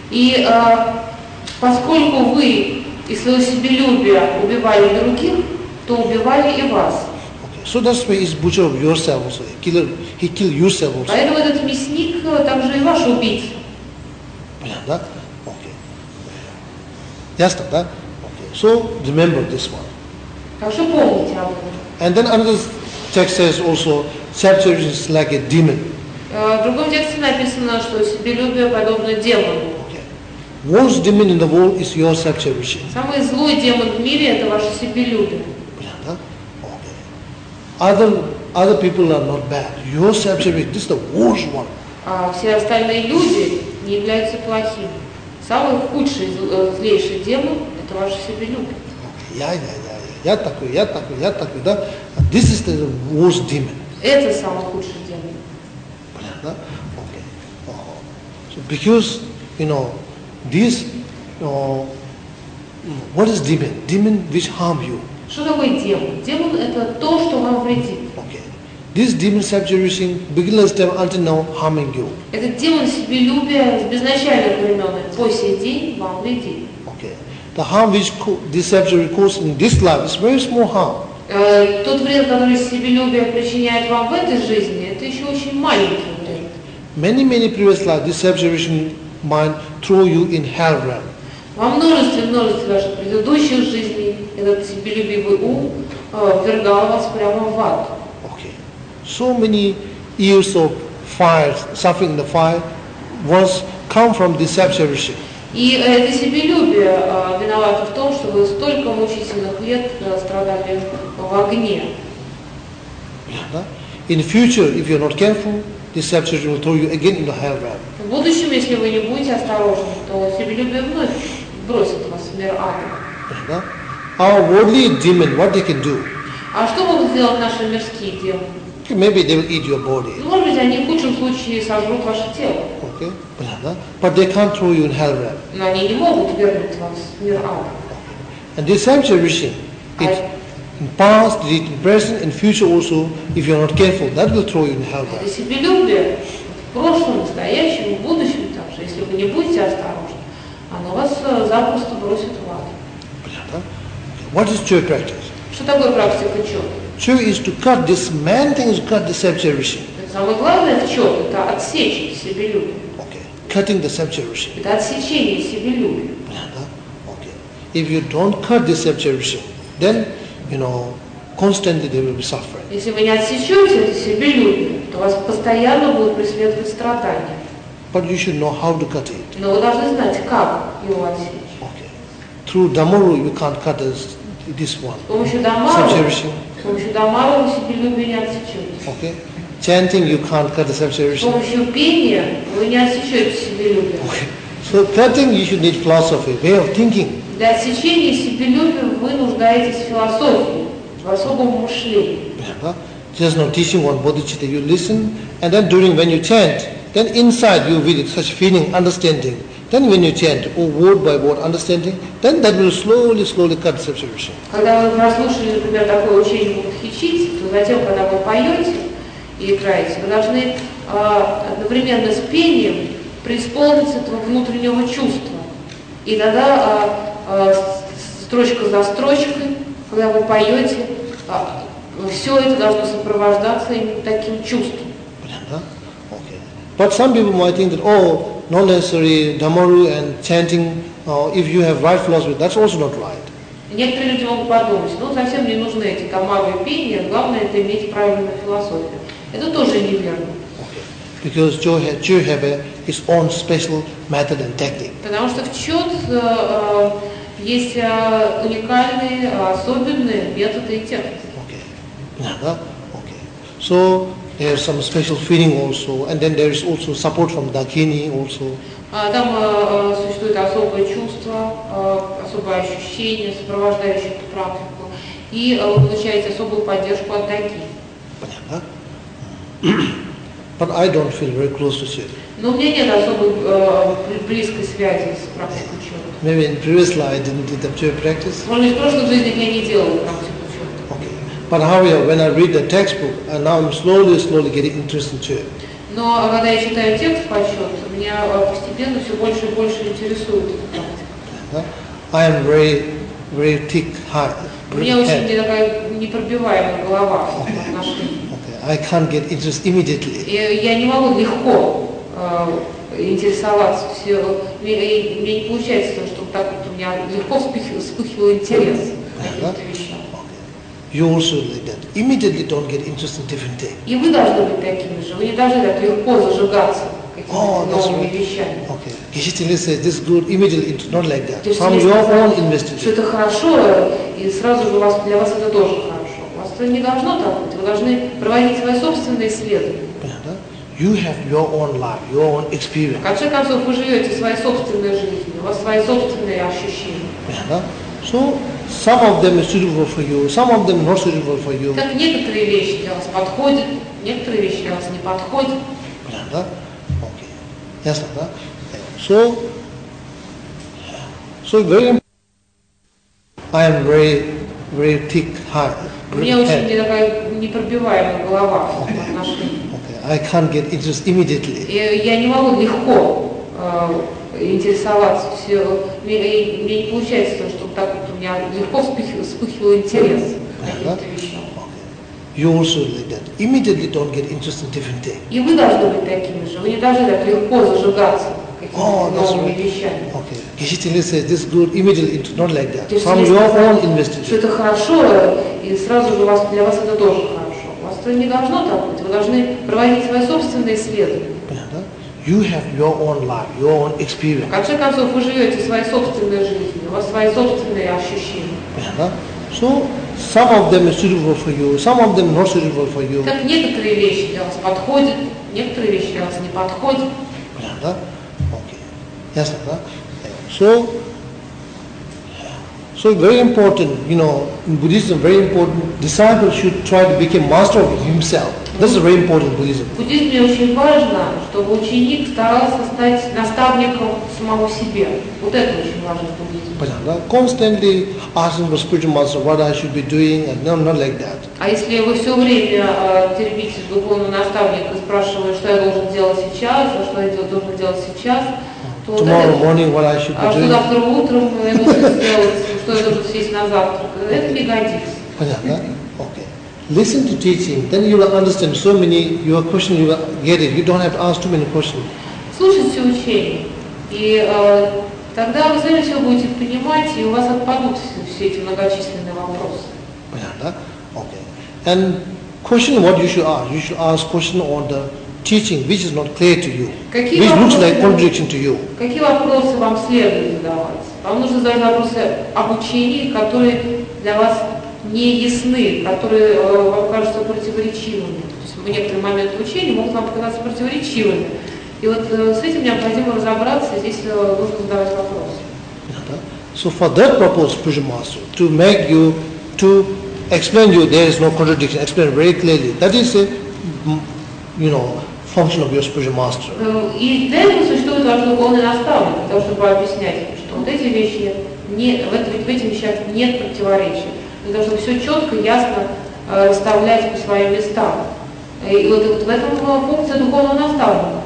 И э, поскольку вы из своего себелюбия убивали других, то убивали и вас. Okay. So that's why he's butcher of yourself also. He killed, he killed yourself also. Поэтому этот мясник также и ваш убийца. Понятно? Okay. Ясно, да? Okay. So remember this one. Так что помните об этом. And then another text says also, self-service is like a demon. В другом тексте написано, что себелюбие подобно демону. Worst demon in the world is your self-service. Самый злой демон в мире – это ваше себелюбие. Okay. Other other people are not bad. Your self-service, this is the worst one. А все остальные люди не являются плохими. Самый худший, злейший демон – это ваше себелюбие. Okay. Я, я, я, я такой, я такой, я такой, да? This is the worst demon. Это самый худший демон. Понятно? Okay. Uh, so because you know. This, uh, what is demon? Demon which harm you. Что такое демон? Демон – это то, что вам вредит. Okay. This demon self-cherishing beginner's time until now harming you. Этот демон себелюбия с безначальных времен по сей день вам вредит. Okay. The harm which this self-cherishing causes in this life is very small harm. Э, тот вред, который себелюбие причиняет вам в этой жизни, это еще очень маленький вред. Many, many previous lives, this self-cherishing mind throw you in hell realm. Во множестве, множестве ваших предыдущих жизней этот себелюбивый ум э, ввергал вас прямо в ад. Okay. So many years of fire, suffering in the fire, was come from this self-cherishing. И это себелюбие э, виновато в том, что вы столько мучительных лет э, страдали в огне. In future, if you are not careful, this self-cherishing will throw you again into hell realm. В будущем, если вы не будете осторожны, то себелюбие вновь бросит вас в мир ада. Our worldly demon, what they can do? А что могут сделать наши мирские демоны? Maybe they will eat your body. Ну, может быть, они в худшем случае сожрут ваше тело. Okay, but they can't throw you in hell realm. Но они не могут вернуть вас в мир ада. And this self-cherishing, it in past, did it in present, in future also, if you are not careful, that will throw you in hell realm. Это себелюбие в прошлом, настоящем, в будущем также. Если вы не будете осторожны, оно вас запросто бросит в ад. What is true practice? Что такое практика чёт? True is to cut this man thing is cut the self-cherishing. Самое главное в чёт – это отсечь себелюбие. Okay, cutting the self-cherishing. Это отсечение себелюбия. Okay, if you don't cut the self-cherishing, then you know constantly they will be suffering. Если вы не отсечете это себелюбие, то вас постоянно будут преследовать страдания. But you should know how to cut it. Но вы должны знать, как его отсечь. Okay, through Dhammaru you can't cut this, this one. С помощью Дhammaru, с помощью Дhammaru вы себелюбие не отсечете. Okay, chanting you can't cut the С self-cherishing. помощью пения вы не отсечете себелюбие. Okay, so cutting you should need philosophy, way of thinking. Для отсечения себелюбия вы нуждаетесь в философии, в особом мышлении. There's no teaching on bodhicitta. You listen, and then during when you chant, then inside you with such feeling, understanding. Then when you chant, or word by word understanding, then that will slowly, slowly cut self-cherishing. Когда вы прослушали, например, такое учение бодхичитты, то затем, когда вы поете и играете, вы должны э, одновременно с пением преисполниться этого внутреннего чувства. И тогда э, э, строчка за строчкой, когда вы поете, э, все это должно сопровождаться именно таким чувством. Okay. But some people might think that, oh, not necessary Dhammaru and chanting, uh, if you have right philosophy, that's also not right. Некоторые люди могут подумать, ну совсем не нужны эти Дhammaru и пения, главное это иметь правильную философию. Это тоже неверно. Okay. Because Joe have his own special method and technique. Потому что в чёт э, есть э, уникальные, особенные методы и техники. Okay. So there is some special feeling also, and then there is also support from Dakini also. Там э, существует особое чувство, э, особое ощущение, сопровождающее эту практику, и э, вы получаете особую поддержку от Дакини. But I don't feel very close to it. Но у меня нет особой э, близкой связи с практикой чёта. Maybe in previous life I didn't do the Chöd practice. Может быть, в прошлых жизнях я не делала практику чёта. Okay. But however, when I read the textbook, and now I'm slowly, slowly getting interested in Chöd. Но когда я читаю текст подсчет, меня постепенно все больше и больше интересует эта практика. I am very, very thick, high. У меня очень такая непробиваемая голова в этом отношении. Okay. I can't get interest immediately. И я не могу легко э, интересоваться. Все, мне, мне не получается, что так вот у меня легко вспыхивал, вспыхивал интерес к каким-то вещам. You also like that. Immediately don't get interest in different things. И вы должны быть такими же. Вы не должны так легко зажигаться какими-то Oh, that's новыми right. вещами. Okay. Geshe says this is good. Immediately, it's not like that. То есть From если your сказать, own что investigation. это хорошо, и сразу же у вас, для вас это тоже хорошо. У вас это не должно так быть. Вы должны проводить свои собственные исследования. You have your own life, your own experience. В конце концов, вы живете своей собственной жизнью, у вас свои собственные ощущения. So, some of them is suitable for you, some of them not suitable for you. Как некоторые вещи для вас подходят, некоторые вещи для вас не подходят. Okay. Yes, sir. So, so very important. I am very, very thick, high. У меня очень такая непробиваемая голова в этом отношении. Okay. I can't get interest immediately. И я не могу легко э, интересоваться. Все, мне, мне не получается, что так вот у меня легко вспыхивал, вспыхивал интерес к каким-то вещам. You also like that. Immediately don't get interest in different things. И вы должны быть такими же. Вы не должны так легко зажигаться какими-то Oh, that's новыми right. вещами. Okay. Geshe says this is good. Immediately, it's not like that. То есть, From если your сказать, own что investigation. это хорошо, и сразу же у вас, для вас это тоже хорошо. У вас это не должно так быть. Вы должны проводить свои собственные исследования. You have your own life, your own experience. В конце концов, вы живете своей собственной жизнью, у вас свои собственные ощущения. So, some of them is suitable for you, some of them not suitable for you. Как некоторые вещи для вас подходят, некоторые вещи для вас не подходят. Okay. Yes, sir. So, so very important, you know, in Buddhism, very important, disciple should try to become master of himself. This is very important in Buddhism. В буддизме очень важно, чтобы ученик старался стать наставником самого себе. Вот это очень важно в буддизме. Constantly asking the spiritual master what I should be doing, and no, not like that. А если вы все время э, терпите духовного наставника и спрашиваете, что я должен делать сейчас, а что я должен делать сейчас, то Tomorrow вот это, morning what I should be а что doing. завтра утром я должен сделать, что я должен съесть на завтрак, это не годится. Okay. Listen to teaching, then you will understand so many, your question you will get it. You don't have to ask too many questions. Слушайте учение, и э, тогда вы сами все будете понимать, и у вас отпадут все, все эти многочисленные вопросы. Okay. And question what you should ask. You should ask question on the teaching which is not clear to you, Какие which looks вопросы, like contradiction to you. Какие вопросы вам следует задавать? Вам нужно задать вопросы об учении, которые для вас не ясны, которые э, вам кажутся противоречивыми. То есть некоторые моменты учения могут вам показаться противоречивыми. И вот э, с этим необходимо разобраться, здесь э, нужно задавать вопросы. So for that purpose, spiritual master, to make you, to explain you there is no contradiction, explain very clearly. That is a, you know, function of your spiritual master. И для этого существует ваш духовный наставник, для того, чтобы объяснять, что вот эти вещи, не, в, это, в этих вещах нет противоречия. Для того, чтобы все четко, ясно э, расставлять по своим местам. И вот, вот в этом функция духовного наставника.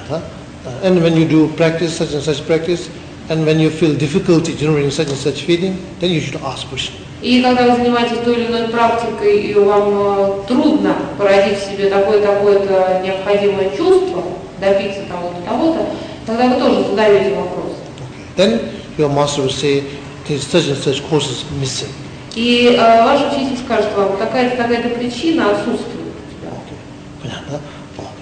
And when you do practice, such and such practice, and when you feel difficulty generating such and such feeling, then you should ask question. И когда вы занимаетесь той или иной практикой, и вам э, трудно породить в себе такое-такое-то необходимое чувство, добиться того-то, того-то, тогда вы тоже задаете вопрос. Okay. Then your master will say, there's such and such causes missing. И э, ваш учитель скажет вам, такая-то, такая-то причина отсутствует у тебя. Okay. Okay.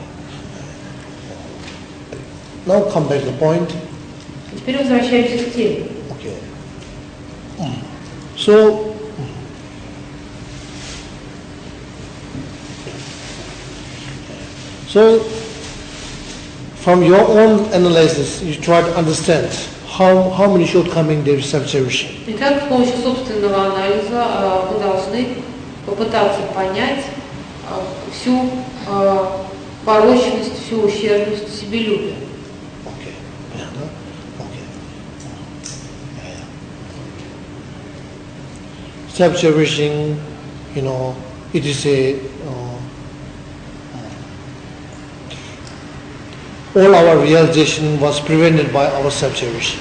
Now come back to the point. Теперь возвращаемся к теме. Okay. So, so from your own analysis, you try to understand how, how many shortcomings there is self-cherishing. Итак, с помощью собственного анализа э, вы должны попытаться понять э, всю э, порочность, всю ущербность себелюбия. Self-cherishing, you know, it is a uh, all our realization was prevented by our self-cherishing.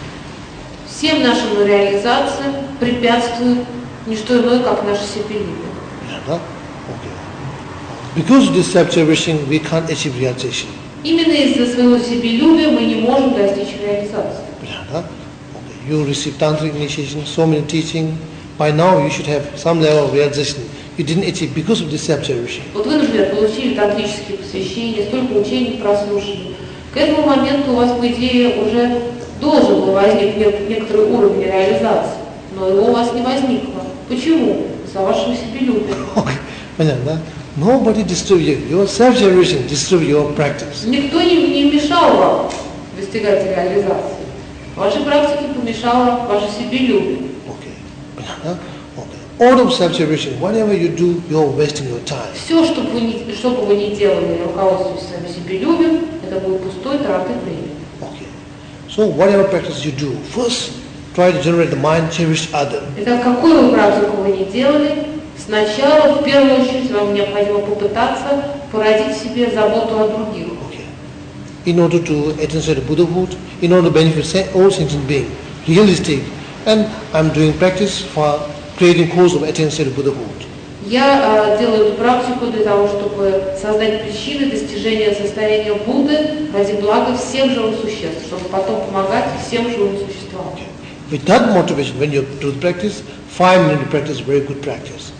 Всем нашим реализациям препятствует не что иное, как наше себелюбие. Yeah, okay. Because of this self-cherishing, we can't achieve realization. Именно из-за своего себелюбия мы не можем достичь реализации. Yeah, okay. You receive tantric initiation, so many teaching. By now, you should have some level of realization. You didn't achieve because of this self-cherishing. Вот вы, например, получили тантрические посвящения, столько учений прослушали. К этому моменту у вас, по идее, уже должен был возникнуть некоторый уровень реализации, но его у вас не возникло. Почему? Из-за вашего себелюбия. Понятно? Nobody disturbs you. Your self-cherishing disturbs your practice. Никто не, не мешал вам достигать реализации. Вашей практике помешало ваше себелюбие. Okay. Понятно? Okay. All of self-cherishing, whatever you do, you're wasting your time. Все, что бы вы не, что бы вы ни делали, руководствуясь своим себелюбием, это будет пустой тратой времени. Okay. So whatever practice you do, first try to generate the mind, cherish other. Итак, какую бы практику вы ни делали, сначала, в первую очередь, вам необходимо попытаться породить в себе заботу о других. Okay. In order to attain to Buddhahood, in order to benefit all sentient being, realistic, and I'm doing practice for creating cause of attention to Buddhahood. Я э, делаю эту практику для того, чтобы создать причины достижения состояния Будды ради блага всех живых существ, чтобы потом помогать всем живым существам. Okay. With that motivation, when you do the practice, five minutes practice is very good practice.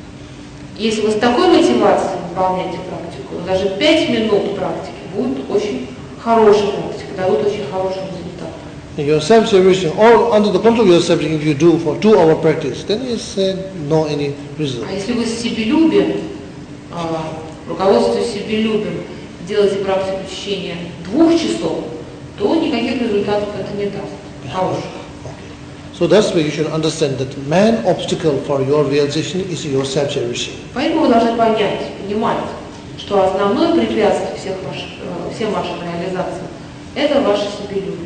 Если вы с такой мотивацией выполняете практику, даже пять минут практики будет очень хорошей практикой, дадут очень хороший результат. Your self-cherishing, all under the control of your self-cherishing, if you do for two hour practice, then it's uh, no any result. А если вы с себелюбием, э, руководствуясь себелюбием, делаете практику в течение двух часов, то никаких результатов это не даст. Хороших. Okay. So that's why you should understand that main obstacle for your realization is your self-cherishing. Поэтому вы должны понять, понимать, что основное препятствие всех ваших, э, всем вашим реализациям – это ваше себелюбие.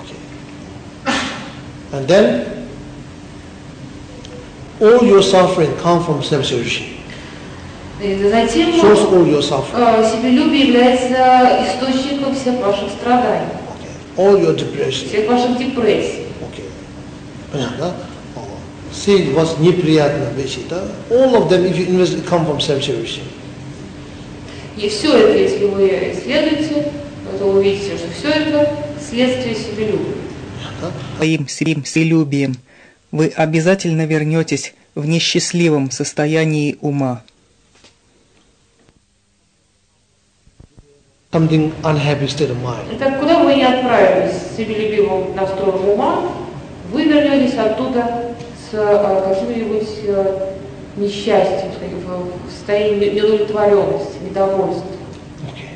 And then, all your suffering comes from self-cherishing. И затем Source all your suffering. э, себелюбие является источником всех ваших страданий, Okay. All your depression. всех ваших депрессий. Okay. Понятно? See what's неприятно вещи, да? All of them, if you invest, come from self-cherishing. И все это, если вы исследуете, то вы увидите, что все это следствие себелюбия. Своим себелюбием вы обязательно вернетесь в несчастливом состоянии ума. Something unhappy state of mind. Итак, куда бы вы ни отправились с себелюбивым настроем ума, вы вернетесь оттуда с а, каким-нибудь а, несчастьем, в состоянии неудовлетворенности, недовольства. Okay.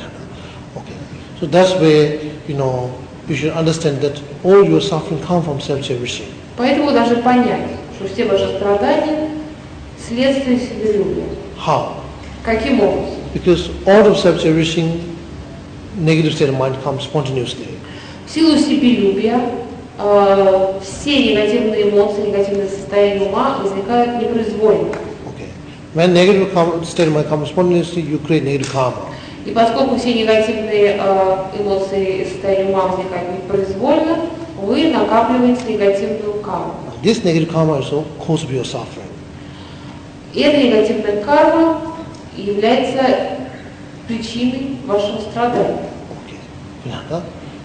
Okay. So that's where, you know, you should understand that all your suffering come from self-cherishing. Поэтому вы должны понять, что все ваши страдания – следствие себелюбия. How? Каким образом? Because all of self-cherishing, negative state of mind comes spontaneously. В силу себелюбия э, все негативные эмоции, негативные состояния ума возникают непроизвольно. Okay. When negative state of mind comes spontaneously, you create negative karma. И поскольку все негативные э, эмоции и состояния ума возникают непроизвольно, вы накапливаете негативную карму. This negative karma is the cause of your suffering. И эта негативная карма является причиной вашего страдания. Okay.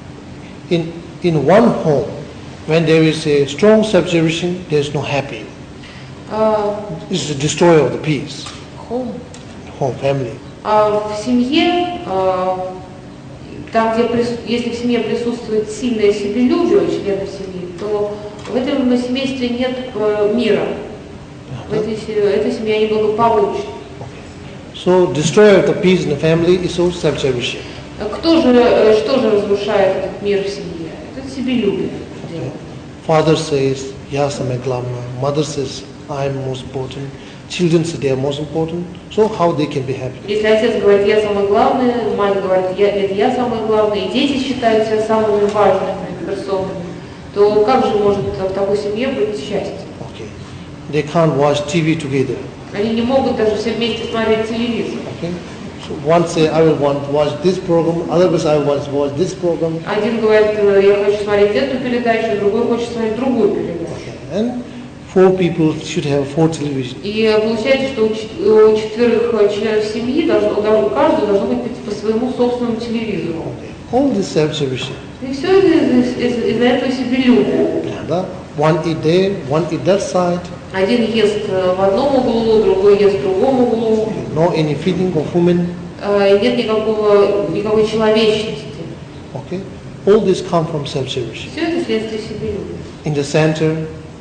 In, in one home, when there is a strong self-cherishing, there is no happy. Uh, This is the destroyer of the peace. home. Home, family. Uh, в семье, uh, там, где прису... если в семье присутствует сильное себелюбие у членов семьи, то в этом семействе нет uh, мира. В этой, эта семья неблагополучна. So, destroyer of the peace in the family is also self-cherishing. Кто же, что же разрушает этот мир в семье? Это себелюбие. Okay. Father says, "Я самая главная." Mother says, "I'm most important." Children say they are most important. So how they can be happy? Если отец говорит, я самый главный, мать говорит, я, нет, я самый главный, и дети считают себя самыми важными персонами, то как же может в такой семье быть счастье? Okay. They can't watch T V together. Они не могут даже все вместе смотреть телевизор. Okay. one say, I will want to watch this program, other person I want to watch this program. Один говорит, я хочу смотреть эту передачу, другой хочет смотреть другую передачу. And four people should have four television. И получается, что у четверых членов семьи должно, у каждого должно быть по своему собственному телевизору. All this self-servition. И все это из-за из этого себелюбия. Yeah, one eat there, one eat that side. Один ест в одном углу, другой ест в другом углу. No any feeling of women. Нет никакого, никакой человечности. Okay. All this come from self-servition. Все это следствие себелюбия. In the center,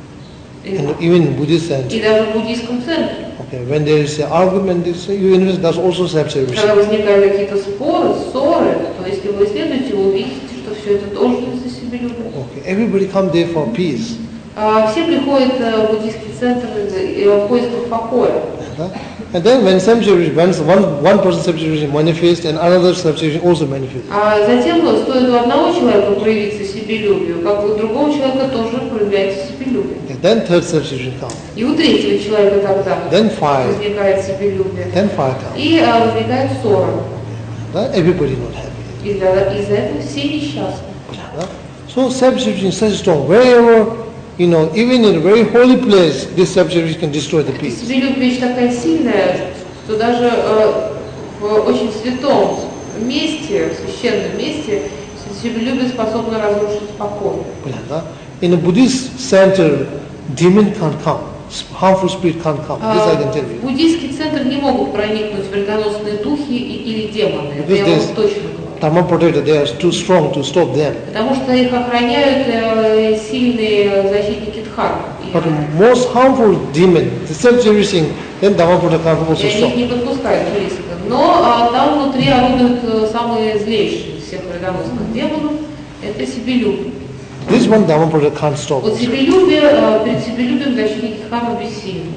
and even in Buddhist center. И даже в буддийском центре. Okay. When there is an argument, you invest, that's also self-servition. Когда возникают какие-то споры, ссоры, то если вы исследуете, вы увидите, что все это тоже из-за себелюбия. Okay. Everybody come there for peace. Все приходят в буддийский центр в поисках покоя. And then when self-servition, once one, one person's self-servition manifests and another self-servition also manifests. А затем стоит у одного человека проявиться себелюбию, как у другого человека тоже проявляется себелюбие. And then third self-servition comes. И у третьего человека тогда then five. возникает себелюбие. Then five comes. И а, возникает ссора. Then everybody not happy. И из-за этого все несчастны. So self-servition is such strong. Wherever, you know, even in a very holy place, this self-servition can destroy the peace. Себелюбие вещь такая сильная, что даже э, в очень святом месте, в священном месте, себелюбие способно разрушить покой. In a Buddhist center, demon can't come, harmful spirit can't come. This I can tell you. В буддийский центр не могут проникнуть вредоносные духи или демоны. Это я вам точно говорю. Dhamma protector, they are too strong to stop them. Потому что их охраняют э, сильные защитники дхармы. But the most harmful demon, the self-servicing, then Dhamma protector can't also И они stop. их не подпускают близко. Но а, там внутри орудуют самые злейшие из всех вредоносных демонов. Это себелюбие. This one Dhamma protector can't stop. Вот себелюбие, э, перед себелюбием защитники дхармы бессильны.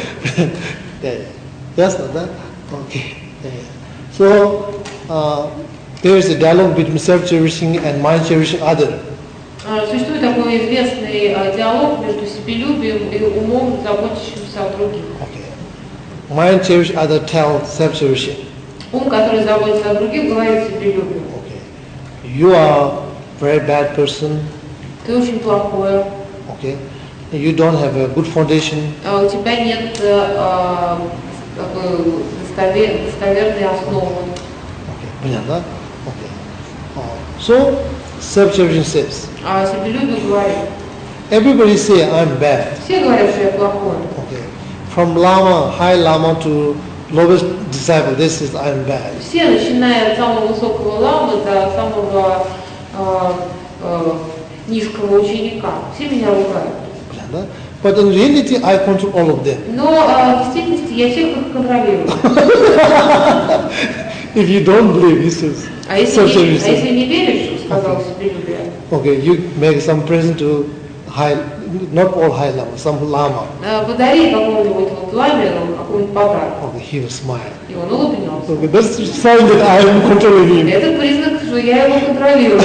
Ясно, да? Okay. So, uh, there is a dialogue between self-cherishing and mind-cherishing other. Существует такой известный диалог между себелюбием и умом, заботящимся о других. Okay. Mind-cherishing other tell self-cherishing. Ум, который заботится о других, говорит себелюбию. Okay. You are a very bad person. Ты очень плохой. Okay. You don't have a good foundation. У тебя нет uh, достовер, достоверной основы. Okay. Okay. Uh, so, self-cherishing says. А себелюбие говорит. Everybody say I'm bad. Все говорят, что я плохой. Okay. From Lama, high Lama to lowest disciple, this is I'm bad. Все, начиная от самого высокого ламы до самого э, э, низкого ученика, все меня ругают. But in reality, I control all of them. Но э, в действительности я всех их контролирую. If you don't believe, this is а если, не, а если не веришь, сказал себелюбие. Okay, you make some present to high, not all high lama, some lama. Подари какому-нибудь вот ламе какой-нибудь подарок. Okay, he will smile. И он улыбнется. Okay, that's a sign that I am controlling him. Это признак, что я его контролирую.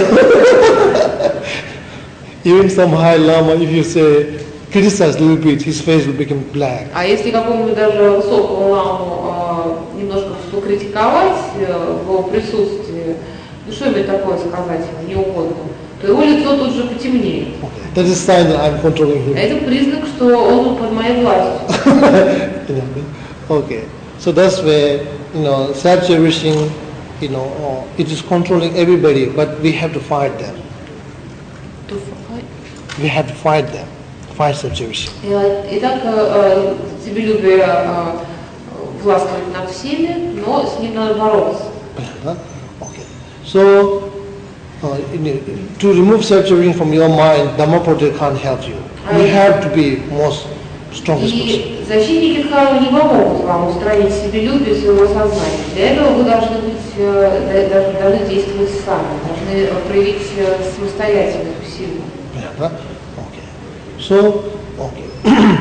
Even some high lama, if you say criticize a little bit, his face will become black. А если какому-нибудь даже высокому ламу э, немножко покритиковать э, в его присутствии, ну что ему такое сказать ему не угодно, то его лицо тут же потемнеет. Okay. That is sign that I am controlling him. Это признак, что он под моей властью. Okay, so that's where you know self-cherishing, you know, uh, it is controlling everybody, but we have to fight them. To fight? We have to fight them, fight self-cherishing. Итак, себелюбие властвует над всеми, но с ним надо бороться. Okay, so uh, to remove self-cherishing from your mind, Dhamma protector can't help you. You have to be most strongest person. И защитники дхармы не помогут вам устранить себелюбие своего сознания. Для этого вы должны быть, должны, должны действовать сами, должны проявить самостоятельных усилий. Okay. So, okay.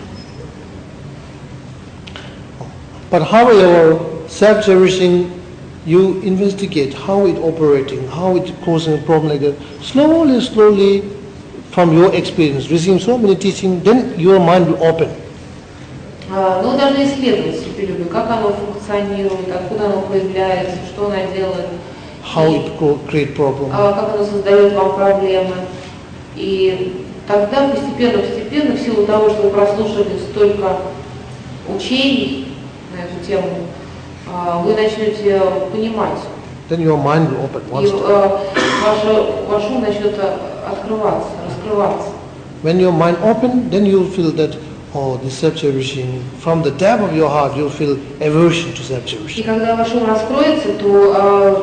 But however, self-cherishing, you investigate how it operating, how it causing a problem like that. Slowly, slowly, from your experience, receiving so many teachings, then your mind will open. А, Но вы должны исследовать себелюбие, как оно функционирует, откуда оно появляется, что оно делает, how и, it co- create problem. а, как оно создает вам проблемы. И тогда постепенно-постепенно, в силу того, что вы прослушали столько учений на эту тему, а, вы начнете понимать, Then your mind will open. и Once а, ваше, ваш ум начнет а, открываться, раскрываться. when your mind open, then you'll feel that, oh, this self-cherishing. From the depth of your heart, you'll feel aversion to И self-cherishing. когда ваш ум раскроется, то а,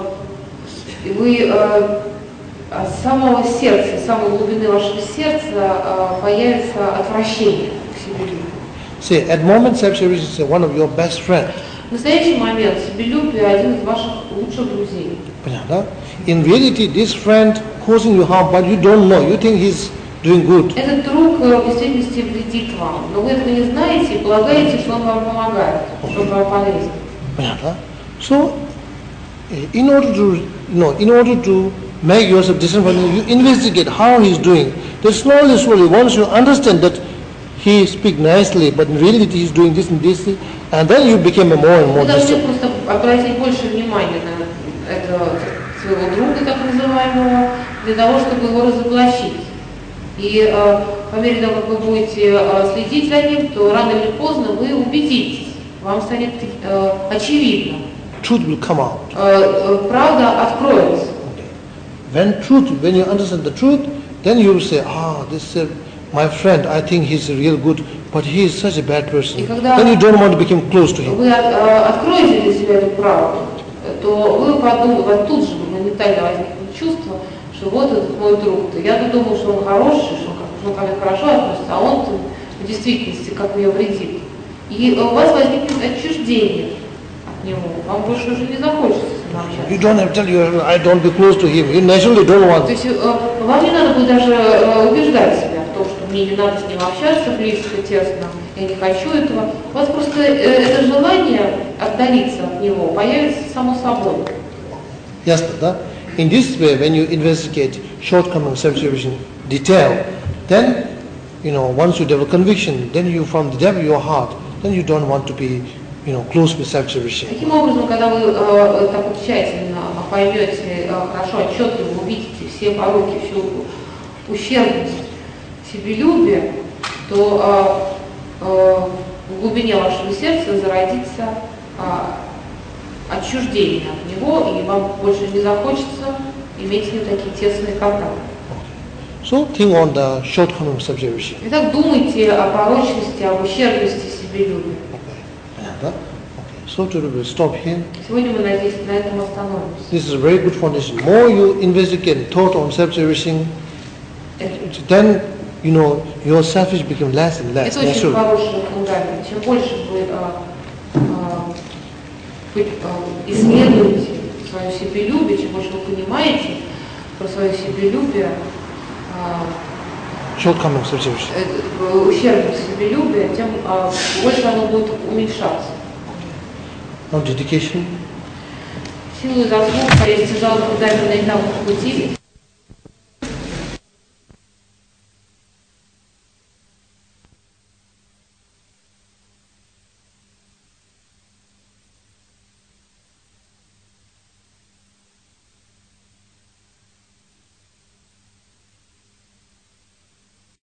вы а, с самого сердца, с самой глубины вашего сердца а, появится отвращение к себелюбию. See, at moment, self-cherishing is one of your best friends. В настоящий момент себелюбие один из ваших лучших друзей. Понятно? In reality, this friend causing you harm, but you don't know. You think he's doing good. Этот друг э, в действительности вредит вам, но вы этого не знаете и полагаете, что он вам помогает, что он вам полезен. Понятно? So, eh, in order to, you know, in order to make yourself disciplined, you investigate how he's doing. Then slowly, slowly, once you understand that he speak nicely, but in reality he's doing this and this, and then you become a more and more Вы должны disciplined. просто обратить больше внимания на этого своего друга, так называемого, для того, чтобы его разоблачить. И э, по мере того, как вы будете э, следить за ним, то рано или поздно вы убедитесь, вам станет э, очевидно. Truth will come out. Э, э, правда откроется. When truth, when you understand the truth, then you will say, ah, this uh, my friend, I think he's real good, but he is such a bad person. И когда Then you don't want to become close to him. вы от- э, откроете для себя эту правду, то вы подумаете, у вас тут же моментально возникнет чувство, что вот этот мой друг, то я-то думал, что он хороший, что он, как- что он ко мне хорошо относится, а он в действительности как мне вредит. И у вас возникнет отчуждение от него, вам больше уже не захочется с ним общаться. You don't have to tell you, I don't be close to him. You naturally don't want. То есть э, вам не надо будет даже э, убеждать себя в том, что мне не надо с ним общаться близко, тесно, я не хочу этого. У вас просто э, это желание отдалиться от него появится само собой. Yes, да? In this way, when you investigate shortcomings, self-cherishing detail, then, you know, once you develop conviction, then you, from the depth of your heart, then you don't want to be, you know, close with self-cherishing. Таким образом, когда вы э, так вот тщательно поймете, э, хорошо, отчетливо увидите все пороки, всю ущербность себелюбия, то э, э, в глубине вашего сердца зародится э, отчуждение от него, и вам больше не захочется иметь с ним такие тесные контакты. So think on the shortcomings of self-cherishing. Итак, думайте о порочности, об ущербности себелюбия. Okay. Okay. So today we'll stop here. Сегодня мы, надеюсь, на этом остановимся. This is a very good foundation. More you investigate thought on self-cherishing, Это then, you know, your selfish become less and less. Это очень Naturally. хороший фундамент. Чем больше вы а, а, вы, а, исследуете свое себелюбие, чем больше вы понимаете про свое себелюбие, а, Shortcomings of self-cherishing. э, ущербность себелюбия, тем а, больше оно будет уменьшаться. Now dedication. Силу и заслуг есть тяжелый фундамент на этапах пути.